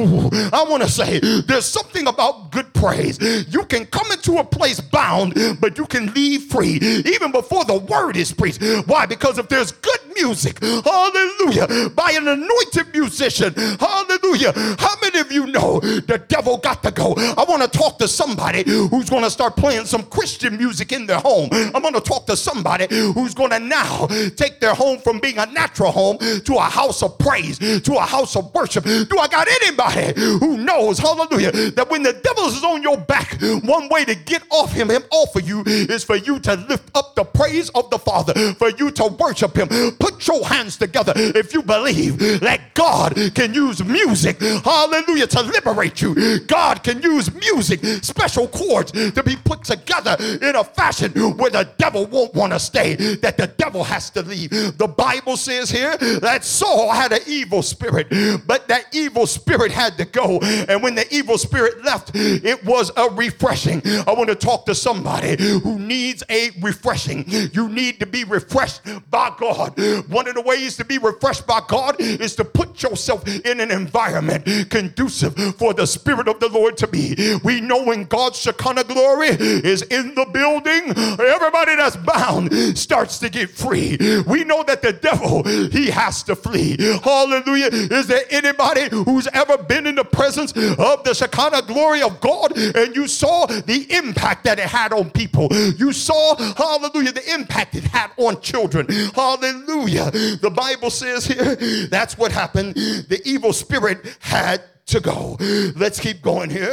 I want to say there's something about good praise. You can come into a place bound, but you can leave free even before the word is preached. Why? Because if there's good music, hallelujah, by an anointed musician, hallelujah, how many of you know the devil got to go? I want to talk to somebody who's going to start playing some Christian music in their home. I'm going to talk to somebody who's going to now take their home from being a natural home to a house of praise, to a house of worship. Do I got anybody who knows, hallelujah, that when the devil is on your back, one way to get off him off of you is for you to lift up the praise of the Father, for you to worship him. Put your hands together if you believe that God can use music, hallelujah, to liberate you. God can use music, special chords, to be put together in a fashion where the devil won't want to stay, that the devil has to leave. The Bible says here that Saul had an evil spirit, but that evil spirit had to go. And when the evil spirit left, it was a refreshing. I want to talk to somebody who needs a refreshing. You need to be refreshed by God. One of the ways to be refreshed by God is to put yourself in an environment conducive for the Spirit of the Lord to be. We know when God's Shekinah glory is in the building, everybody that's bound starts to get free. We know that the devil, he has to flee. Hallelujah. Is there anybody who's ever been in the presence of the Shekinah glory of God and you saw the impact that it had on people? You saw, hallelujah, the impact it had on children. Hallelujah. The Bible says here, that's what happened. The evil spirit had to go. Let's keep going here.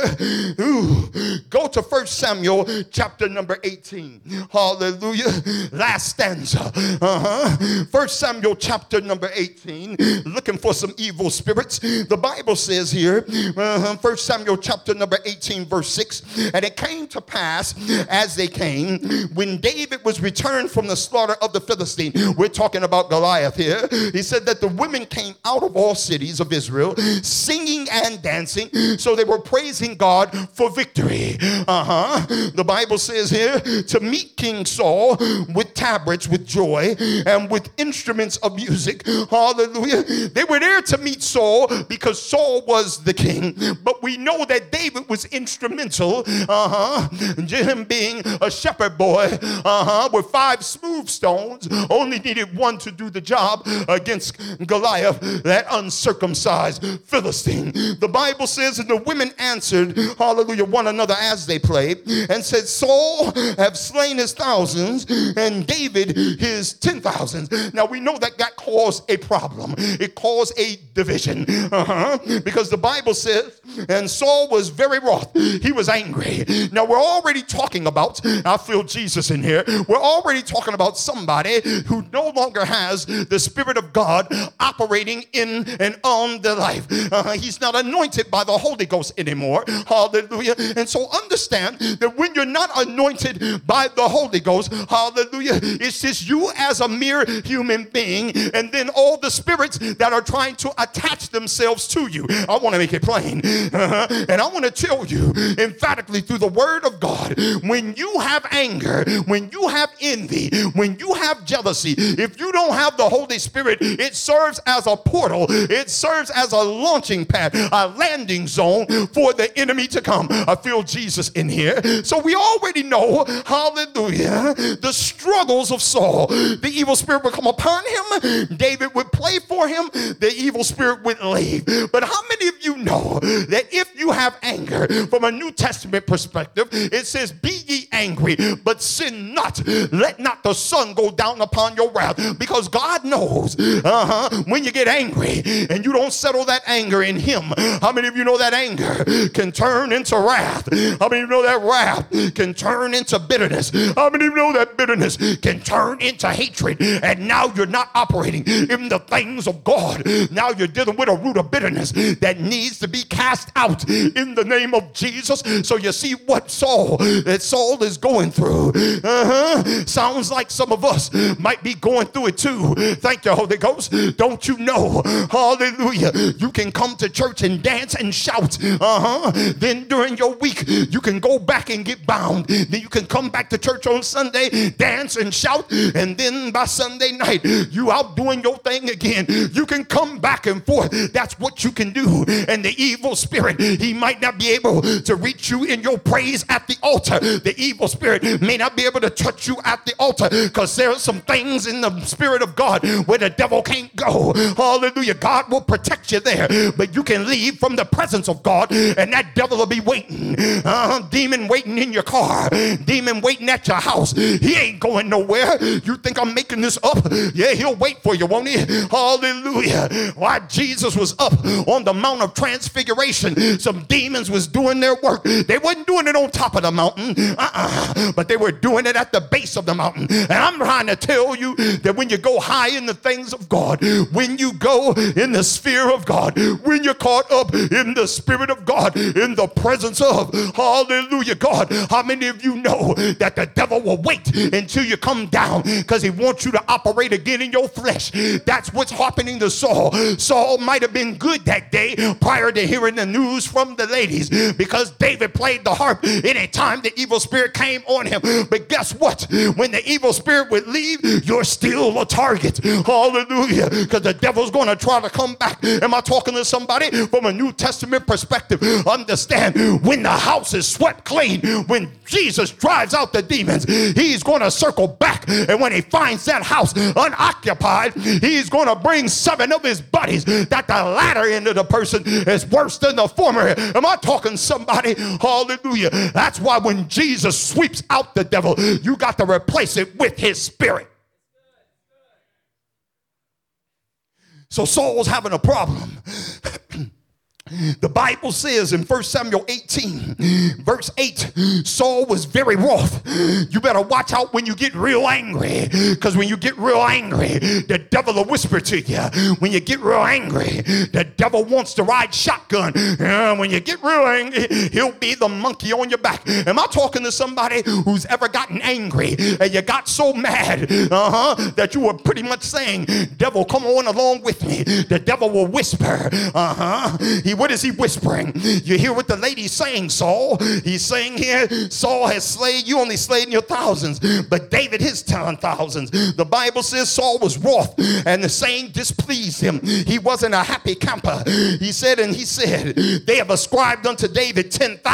Go to 1 Samuel chapter number 18. Hallelujah. Last stanza. 1 Samuel chapter number 18. Looking for some evil spirits. The Bible says here, 1 Samuel chapter number 18 verse 6, and it came to pass as they came, when David was returned from the slaughter of the Philistine. We're talking about Goliath here. He said that the women came out of all cities of Israel singing and dancing, so they were praising God for victory. The Bible says here, to meet King Saul with tabrets, with joy, and with instruments of music. Hallelujah. They were there to meet Saul because Saul was the king, but we know that David was instrumental, him being a shepherd boy, with 5 smooth stones, only needed 1 to do the job against Goliath, that uncircumcised Philistine. The Bible says, and the women answered, hallelujah, one another as they played, and said, Saul have slain his thousands, and David his 10,000s. Now we know that that caused a problem. It caused a division. Because the Bible says, and Saul was very wroth. He was angry. Now we're already talking about, I feel Jesus in here, we're already talking about somebody who no longer has the Spirit of God operating in and on their life. He's not anointed by the Holy Ghost anymore. Hallelujah. And so understand that when you're not anointed by the Holy Ghost, hallelujah, it's just you as a mere human being, and then all the spirits that are trying to attach themselves to you. I want to make it plain. And I want to tell you emphatically through the word of God, when you have anger, when you have envy, when you have jealousy, if you don't have the Holy Spirit, it serves as a portal. It serves as a launching pad, a landing zone for the enemy to come. I feel Jesus in here. So we already know, hallelujah, the struggles of Saul. The evil spirit would come upon him. David would play for him. The evil spirit would leave. But how many of you know that if you have anger, from a New Testament perspective, it says, be ye angry, but sin not. Let not the sun go down upon your wrath. Because God knows when you get angry and you don't settle that anger in him. How many of you know that anger can turn into wrath? How many of you know that wrath can turn into bitterness? How many of you know that bitterness can turn into hatred? And now you're not operating in the things of God. Now you're dealing with a root of bitterness that needs to be cast out in the name of Jesus. So you see what Saul is going through. Sounds like some of us might be going through it too. Thank you, Holy Ghost. Don't you know, hallelujah, you can come to church and dance and shout. Then during your week, you can go back and get bound. Then you can come back to church on Sunday, dance and shout, and then by Sunday night, you out doing your thing again. You can come back and forth. That's what you can do. And the evil spirit, he might not be able to reach you in your praise at the altar. The evil spirit may not be able to touch you at the altar because there are some things in the Spirit of God where the devil can't go. Hallelujah. God will protect you there, but you can leave from the presence of God and that devil will be waiting. Demon waiting in your car, demon waiting at your house. He ain't going nowhere. You think I'm making this up? Yeah, he'll wait for you, won't he? Hallelujah. Why Jesus was up on the Mount of Transfiguration, some demons was doing their work. They wasn't doing it on top of the mountain, but they were doing it at the base of the mountain. And I'm trying to tell you that when you go high in the things of God, when you go in the sphere of God, when you're caught up in the Spirit of God, in the presence of, hallelujah, God, how many of you know that the devil will wait until you come down because he wants you to operate again in your flesh? That's what's happening to Saul. Saul might have been good that day prior to hearing the news from the ladies because David played the harp. Anytime the evil spirit spirit came on him. But guess what? When the evil spirit would leave, you're still a target. Hallelujah. Because the devil's going to try to come back. Am I talking to somebody from a New Testament perspective? Understand, when the house is swept clean, when Jesus drives out the demons, he's going to circle back. And when he finds that house unoccupied, he's going to bring 7 of his buddies, that the latter end of the person is worse than the former. Am I talking to somebody? Hallelujah. That's why when Jesus sweeps out the devil, you got to replace it with his spirit. So Saul's having a problem. The Bible says in 1 Samuel 18, verse 8, Saul was very wroth. You better watch out when you get real angry, because when you get real angry, the devil will whisper to you. When you get real angry, the devil wants to ride shotgun. When you get real angry, he'll be the monkey on your back. Am I talking to somebody who's ever gotten angry and you got so mad that you were pretty much saying, devil, come on along with me. The devil will whisper. What is he whispering? You hear what the lady's saying, Saul. He's saying here, Saul has slain, you only slain your thousands, but David his 10,000s. The Bible says Saul was wroth, and the saying displeased him. He wasn't a happy camper. He said, they have ascribed unto David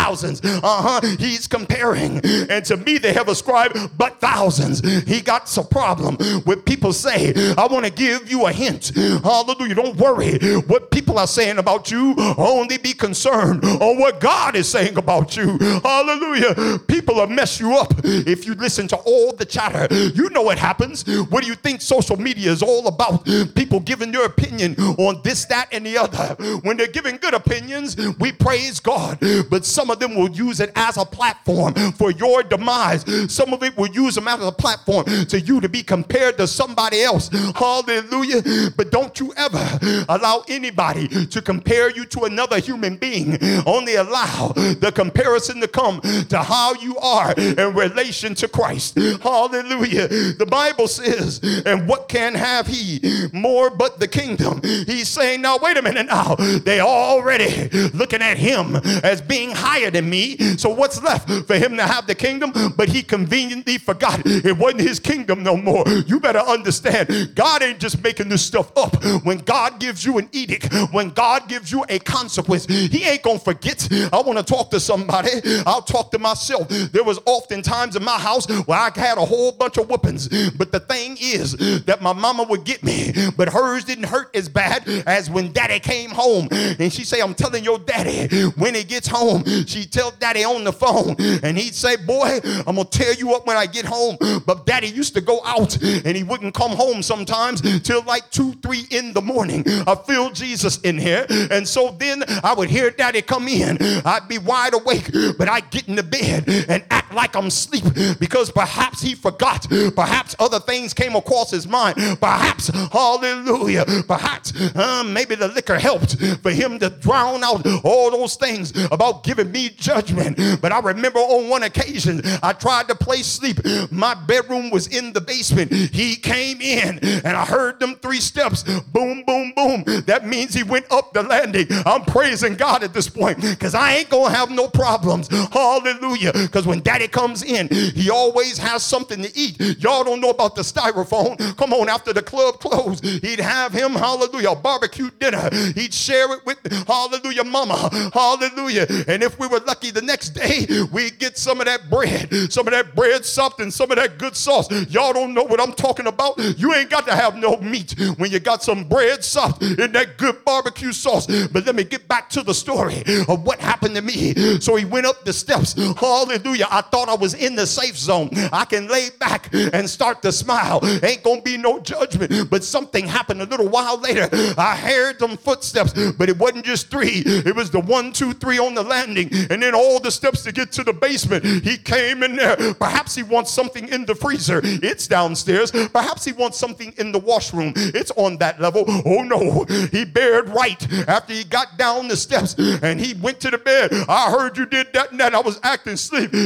10,000s. He's comparing, and to me they have ascribed but thousands. He got some problem with people say, I want to give you a hint. Hallelujah. Don't worry what people are saying about you. Only be concerned on what God is saying about you. Hallelujah. People will mess you up if you listen to all the chatter. You know what happens. What do you think social media is all about? People giving their opinion on this, that, and the other. When they're giving good opinions, we praise God. But some of them will use it as a platform for your demise. Some of it will use them as a platform to you to be compared to somebody else. Hallelujah. But don't you ever allow anybody to compare you to another human being. Only allow the comparison to come to how you are in relation to Christ. Hallelujah. The Bible says, and what can have he more but the kingdom? He's saying, now wait a minute now. They already looking at him as being higher than me. So what's left for him to have the kingdom? But he conveniently forgot it wasn't his kingdom no more. You better understand, God ain't just making this stuff up. When God gives you an edict, when God gives you a consequence, he ain't gonna forget. I want to talk to somebody. I'll talk to myself. There was often times in my house where I had a whole bunch of whippings, but the thing is that my mama would get me, but hers didn't hurt as bad as when daddy came home. And she say, I'm telling your daddy, when he gets home, she tell daddy on the phone, and he'd say, boy, I'm gonna tear you up when I get home. But daddy used to go out and he wouldn't come home sometimes till like 2, 3 in the morning. I feel Jesus in here. And so then I would hear daddy come in. I'd be wide awake, but I'd get in the bed and act like I'm asleep, because perhaps he forgot. Perhaps other things came across his mind. Perhaps, hallelujah, perhaps maybe the liquor helped for him to drown out all those things about giving me judgment. But I remember on one occasion, I tried to play sleep. My bedroom was in the basement. He came in and I heard them 3 steps. Boom, boom, boom. That means he went up the landing. I'm praising God at this point, because I ain't gonna have no problems. Hallelujah. Because when daddy comes in, he always has something to eat. Y'all don't know about the styrofoam. Come on, after the club closed, he'd have him, hallelujah, a barbecue dinner. He'd share it with, hallelujah, mama. Hallelujah. And if we were lucky, the next day we'd get some of that bread sopped and some of that good sauce. Y'all don't know what I'm talking about. You ain't got to have no meat when you got some bread sopped in that good barbecue sauce. But let me get back to the story of what happened to me. So he went up the steps. Hallelujah. I thought I was in the safe zone. I can lay back and start to smile. Ain't gonna be no judgment. But something happened a little while later. I heard them footsteps, but it wasn't just 3. It was the 1, 2, 3 on the landing, and then all the steps to get to the basement. He came in there. Perhaps he wants something in the freezer. It's downstairs. Perhaps he wants something in the washroom. It's on that level. Oh no. He bared right after he got down the steps and he went to the bed. I heard you did that and that. I was acting asleep.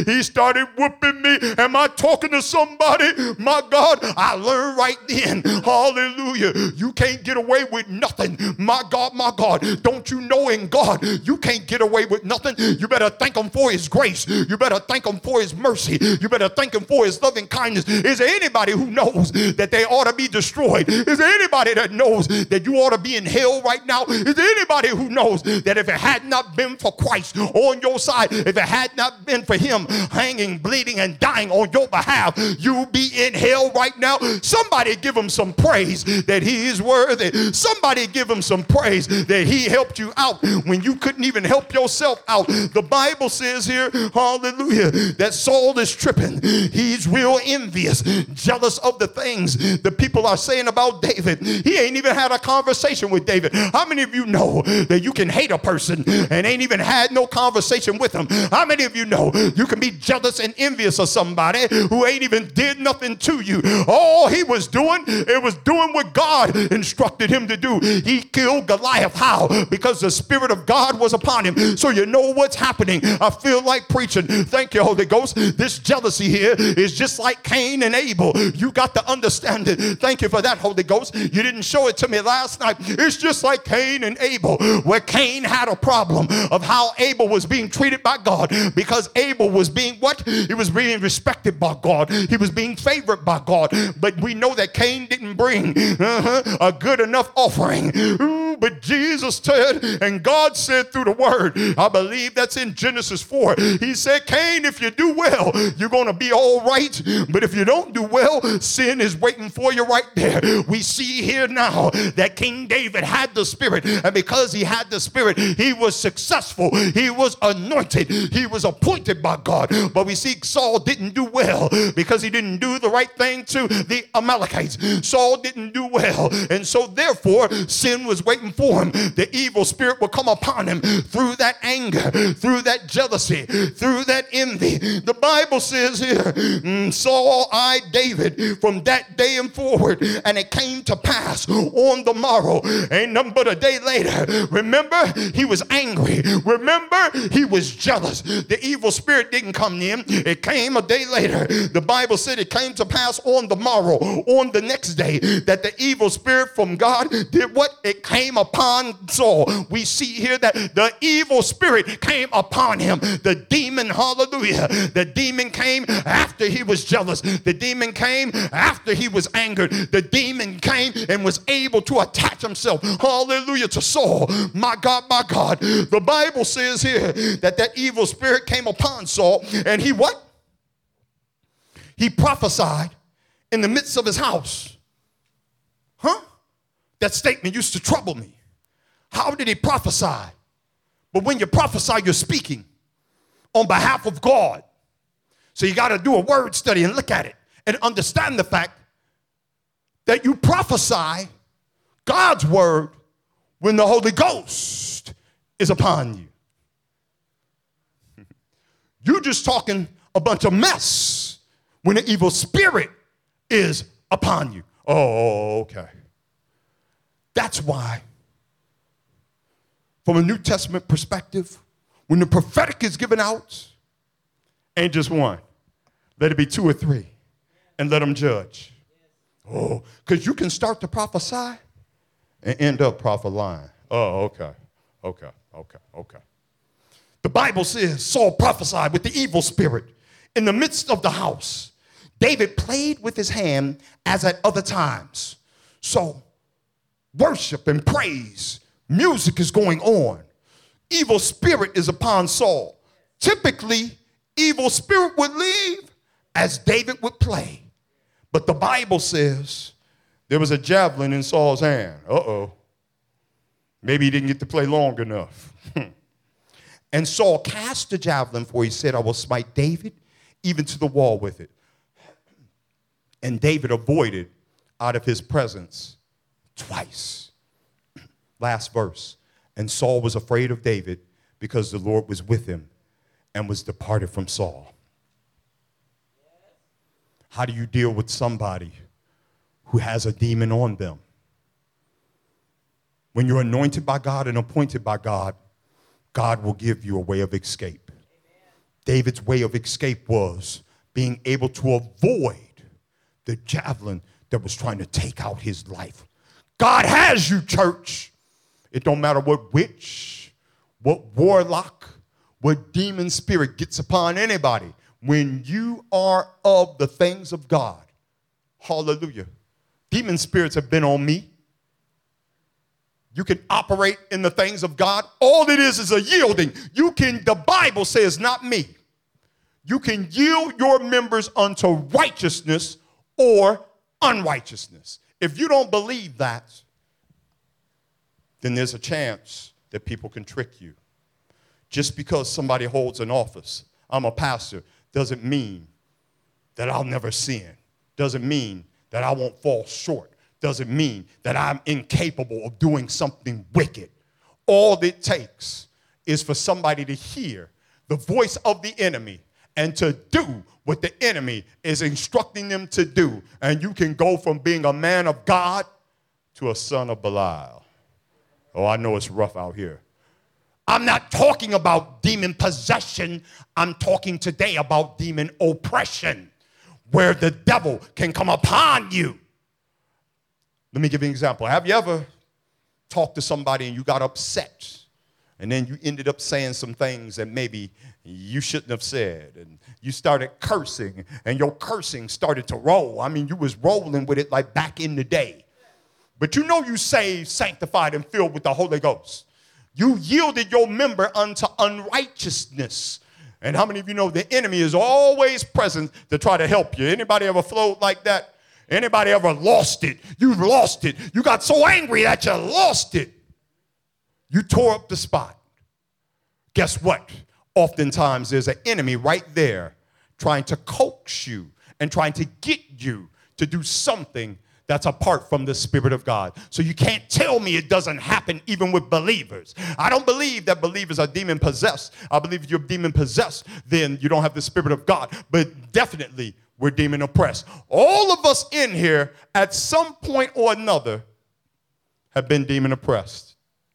He started whooping me. Am I talking to somebody? My God, I learned right then. Hallelujah. You can't get away with nothing. My God, don't you know in God you can't get away with nothing? You better thank him for his grace. You better thank him for his mercy. You better thank him for his loving kindness. Is there anybody who knows that they ought to be destroyed? Is there anybody that knows that you ought to be in hell right now? Is there anybody who knows that if it had not been for Christ on your side, if it had not been for him hanging, bleeding, and dying on your behalf, you'd be in hell right now? Somebody give him some praise that he is worthy. Somebody give him some praise that he helped you out when you couldn't even help yourself out. The Bible says here, hallelujah, that Saul is tripping. He's real envious, jealous of the things the people are saying about David. He ain't even had a conversation with David. How many of you know that you can hate a person and ain't even had no conversation with them? How many of you know you can be jealous and envious of somebody who ain't even did nothing to you? All he was doing, it was doing what God instructed him to do. He killed Goliath. How? Because the Spirit of God was upon him. So you know what's happening. I feel like preaching. Thank you, Holy Ghost. This jealousy here is just like Cain and Abel. You got to understand it. Thank you for that, Holy Ghost. You didn't show it to me last night. It's just like Cain and Abel, where Cain had a problem of how Abel was being treated by God, because Abel was being what? He was being respected by God. He was being favored by God. But we know that Cain didn't bring a good enough offering. But Jesus said, and God said through the word, I believe that's in Genesis 4. He said, Cain, if you do well, you're going to be all right. But if you don't do well, sin is waiting for you right there. We see here now that King David had the Spirit. And because he had the Spirit, he was successful. He was anointed. He was appointed by God. But we see Saul didn't do well because he didn't do the right thing to the Amalekites. Saul didn't do well. And so therefore, sin was waiting for him. The evil spirit will come upon him through that anger, through that jealousy, through that envy. The Bible says here, Saul eyed David from that day and forward, and it came to pass on the morrow, ain't nothing but a day later. Remember, he was angry. Remember, he was jealous. The evil spirit didn't come in. It came a day later. The Bible said it came to pass on the morrow, on the next day, that the evil spirit from God did what? It came upon Saul. We see here that the evil spirit came upon him. The demon, hallelujah, the demon came after he was jealous. The demon came after he was angered. The demon came and was able to attach himself, hallelujah, to Saul. My God, my God. The Bible says here that that evil spirit came upon Saul, and he what? He prophesied in the midst of his house. Huh? That statement used to trouble me. How did he prophesy? But when you prophesy, you're speaking on behalf of God. So you got to do a word study and look at it and understand the fact that you prophesy God's word when the Holy Ghost is upon you. You're just talking a bunch of mess when the evil spirit is upon you. Oh, okay. That's why, from a New Testament perspective, when the prophetic is given out, ain't just one. Let it be two or three, and let them judge. Oh, because you can start to prophesy and end up prophesying. Oh, okay. The Bible says Saul prophesied with the evil spirit in the midst of the house. David played with his hand as at other times. So worship and praise, music is going on. Evil spirit is upon Saul. Typically, evil spirit would leave as David would play. But the Bible says there was a javelin in Saul's hand. Uh-oh. Maybe he didn't get to play long enough. And Saul cast the javelin, for he said, I will smite David even to the wall with it. And David avoided out of his presence twice. Last verse. And Saul was afraid of David because the Lord was with him and was departed from Saul. How do you deal with somebody who has a demon on them? When you're anointed by God and appointed by God, God will give you a way of escape. David's way of escape was being able to avoid the javelin that was trying to take out his life. God has you, church. It don't matter what witch, what warlock, what demon spirit gets upon anybody. When you are of the things of God, hallelujah. Demon spirits have been on me. You can operate in the things of God. All it is a yielding. The Bible says, not me. You can yield your members unto righteousness or unrighteousness. If you don't believe that, then there's a chance that people can trick you. Just because somebody holds an office, I'm a pastor, doesn't mean that I'll never sin. Doesn't mean that I won't fall short. Doesn't mean that I'm incapable of doing something wicked. All it takes is for somebody to hear the voice of the enemy and to do what the enemy is instructing them to do. And you can go from being a man of God to a son of Belial. Oh, I know it's rough out here. I'm not talking about demon possession. I'm talking today about demon oppression, where the devil can come upon you. Let me give you an example. Have you ever talked to somebody and you got upset, and then you ended up saying some things that maybe you shouldn't have said, and you started cursing, and your cursing started to roll? I mean, you was rolling with it like back in the day. But you know you saved, sanctified, and filled with the Holy Ghost. You yielded your member unto unrighteousness. And how many of you know the enemy is always present to try to help you? Anybody ever flowed like that? Anybody ever lost it? You lost it. You got so angry that you lost it. You tore up the spot. Guess what? Oftentimes there's an enemy right there trying to coax you and trying to get you to do something that's apart from the Spirit of God. So you can't tell me it doesn't happen even with believers. I don't believe that believers are demon possessed. I believe if you're demon possessed, then you don't have the Spirit of God. But definitely we're demon oppressed. All of us in here at some point or another have been demon oppressed.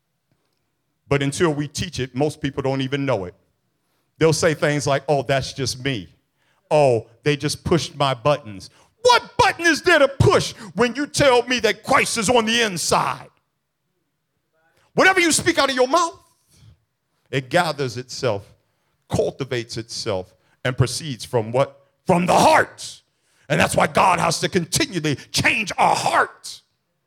But until we teach it, most people don't even know it. They'll say things like, oh, that's just me. Oh, they just pushed my buttons. What button is there to push when you tell me that Christ is on the inside? Whatever you speak out of your mouth, it gathers itself, cultivates itself, and proceeds from what? From the heart. And that's why God has to continually change our heart.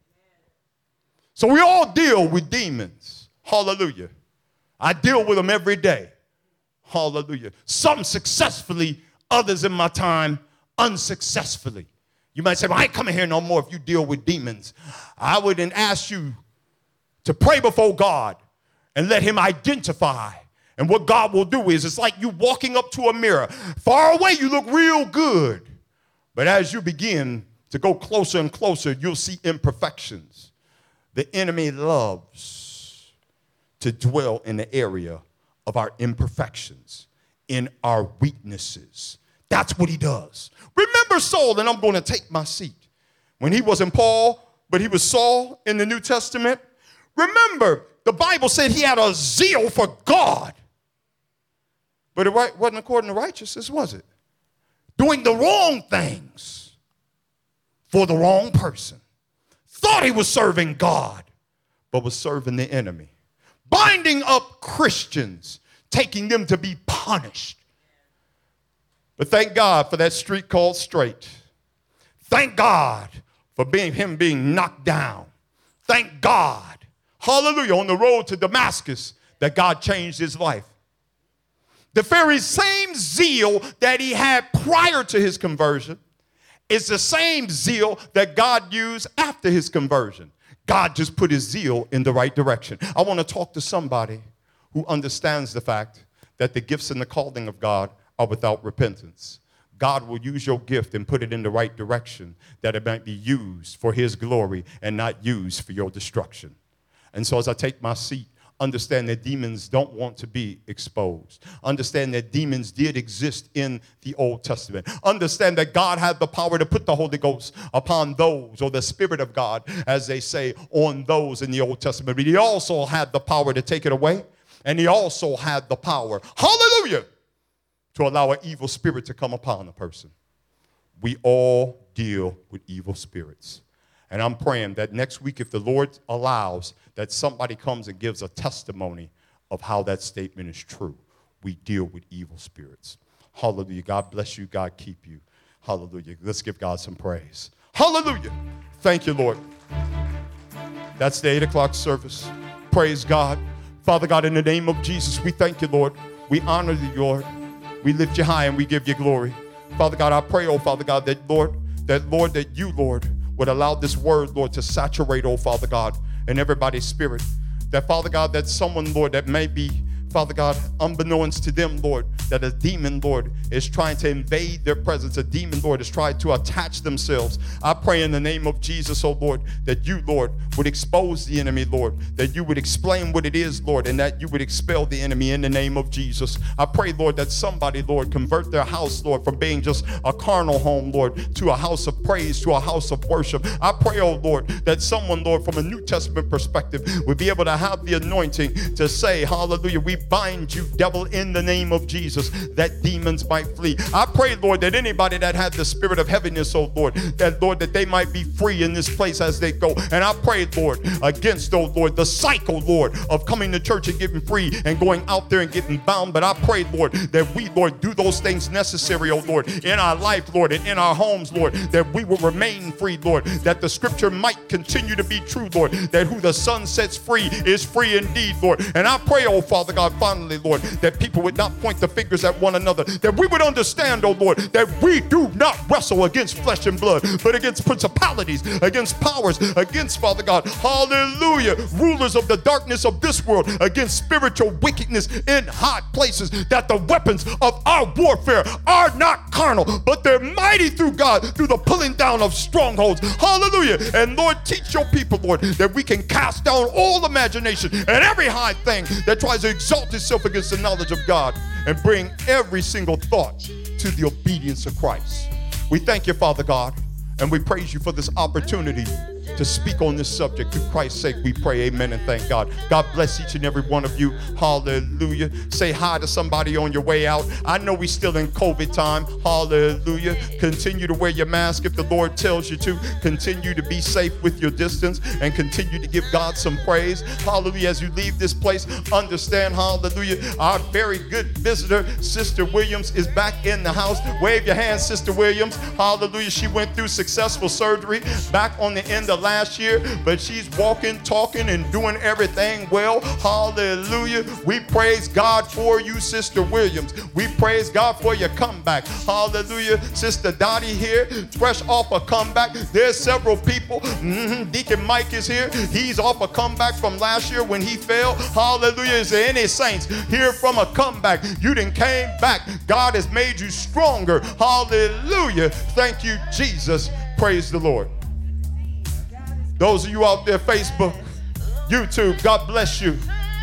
So we all deal with demons. Hallelujah. I deal with them every day. Hallelujah. Some successfully, others in my time unsuccessfully. You might say, well, I ain't coming here no more if you deal with demons. I wouldn't ask you to pray before God and let him identify. And what God will do is, it's like you walking up to a mirror. Far away, you look real good. But as you begin to go closer and closer, you'll see imperfections. The enemy loves to dwell in the area of our imperfections, in our weaknesses. That's what he does. Remember Saul, and I'm going to take my seat. When he wasn't Paul, but he was Saul in the New Testament. Remember, the Bible said he had a zeal for God. But it wasn't according to righteousness, was it? Doing the wrong things for the wrong person. Thought he was serving God, but was serving the enemy. Binding up Christians, taking them to be punished. But thank God for that street called straight. Thank God for him being knocked down. Thank God, hallelujah, on the road to Damascus that God changed his life. The very same zeal that he had prior to his conversion is the same zeal that God used after his conversion. God just put his zeal in the right direction. I want to talk to somebody who understands the fact that the gifts and the calling of God are without repentance. God will use your gift and put it in the right direction that it might be used for his glory and not used for your destruction. And so as I take my seat, understand that demons don't want to be exposed. Understand that demons did exist in the Old Testament. Understand that God had the power to put the Holy Ghost upon those, or the Spirit of God, as they say, on those in the Old Testament. But he also had the power to take it away, and he also had the power, hallelujah, to allow an evil spirit to come upon a person. We all deal with evil spirits. And I'm praying that next week, if the Lord allows, that somebody comes and gives a testimony of how that statement is true. We deal with evil spirits. Hallelujah. God bless you. God keep you. Hallelujah. Let's give God some praise. Hallelujah. Thank you, Lord. That's the 8 o'clock service. Praise God. Father God, in the name of Jesus, we thank you, Lord. We honor you, Lord. We lift you high and we give you glory. Father God, I pray, oh Father God, that you, Lord, would allow this word, Lord, to saturate, oh Father God, in everybody's spirit. That, Father God, that someone, Lord, that may be, Father God, unbeknownst to them, Lord, that a demon, Lord, is trying to invade their presence. A demon, Lord, is trying to attach themselves. I pray in the name of Jesus, oh Lord, that you, Lord, would expose the enemy, Lord, that you would explain what it is, Lord, and that you would expel the enemy in the name of Jesus. I pray, Lord, that somebody, Lord, convert their house, Lord, from being just a carnal home, Lord, to a house of praise, to a house of worship. I pray, oh Lord, that someone, Lord, from a New Testament perspective would be able to have the anointing to say, hallelujah, we bind you, devil, in the name of Jesus, that demons might flee. I pray, Lord, that anybody that had the spirit of heaviness, oh Lord, that they might be free in this place as they go. And I pray, Lord, against, oh Lord, the cycle, Lord, of coming to church and getting free and going out there and getting bound. But I pray, Lord, that we, Lord, do those things necessary, oh Lord, in our life, Lord, and in our homes, Lord, that we will remain free, Lord, that the scripture might continue to be true, Lord, that who the Son sets free is free indeed, Lord. And I pray, oh Father God, finally, Lord, that people would not point the fingers at one another, that we would understand, oh Lord, that we do not wrestle against flesh and blood, but against principalities, against powers, against, Father God, hallelujah, rulers of the darkness of this world, against spiritual wickedness in high places, that the weapons of our warfare are not carnal, but they're mighty through God, through the pulling down of strongholds. Hallelujah. And Lord, teach your people, Lord, that we can cast down all imagination and every high thing that tries to exalt itself against the knowledge of God, and bring every single thought to the obedience of Christ. We thank you, Father God, and we praise you for this opportunity to speak on this subject. Through Christ's sake, we pray, amen, and thank God. God bless each and every one of you. Hallelujah. Say hi to somebody on your way out. I know we're still in COVID time. Hallelujah. Continue to wear your mask if the Lord tells you to. Continue to be safe with your distance and continue to give God some praise. Hallelujah. As you leave this place, understand, hallelujah, our very good visitor, Sister Williams, is back in the house. Wave your hand, Sister Williams. Hallelujah. She went through successful surgery back on the end of last year, but she's walking, talking, and doing everything well. Hallelujah. We praise God for you, Sister Williams. We praise God for your comeback. Hallelujah. Sister Dottie here, fresh off a comeback. There's several people. Deacon Mike is here. He's off a comeback from last year when he fell. Hallelujah. Is there any saints here from a comeback? You done came back. God has made you stronger. Hallelujah. Thank you, Jesus. Praise the Lord. Those of you out there, Facebook, YouTube, God bless you.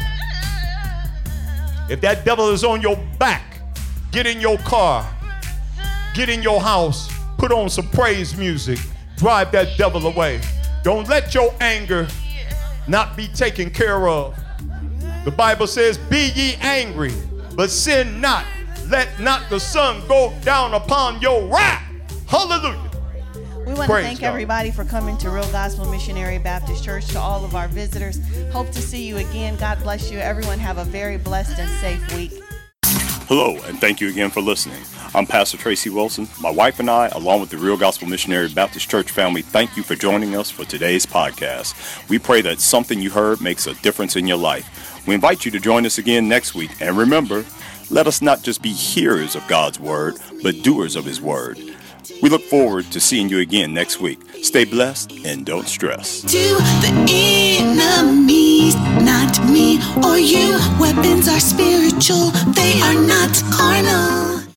If that devil is on your back, get in your car, get in your house, put on some praise music, drive that devil away. Don't let your anger not be taken care of. The Bible says, be ye angry, but sin not. Let not the sun go down upon your wrath. Hallelujah. We want to thank everybody for coming to Real Gospel Missionary Baptist Church. To all of our visitors, hope to see you again. God bless you. Everyone have a very blessed and safe week. Hello, and thank you again for listening. I'm Pastor Tracy Wilson. My wife and I, along with the Real Gospel Missionary Baptist Church family, thank you for joining us for today's podcast. We pray that something you heard makes a difference in your life. We invite you to join us again next week. And remember, let us not just be hearers of God's word, but doers of his word. We look forward to seeing you again next week. Stay blessed and don't stress. To the enemies, not me or you. Weapons are spiritual, they are not carnal.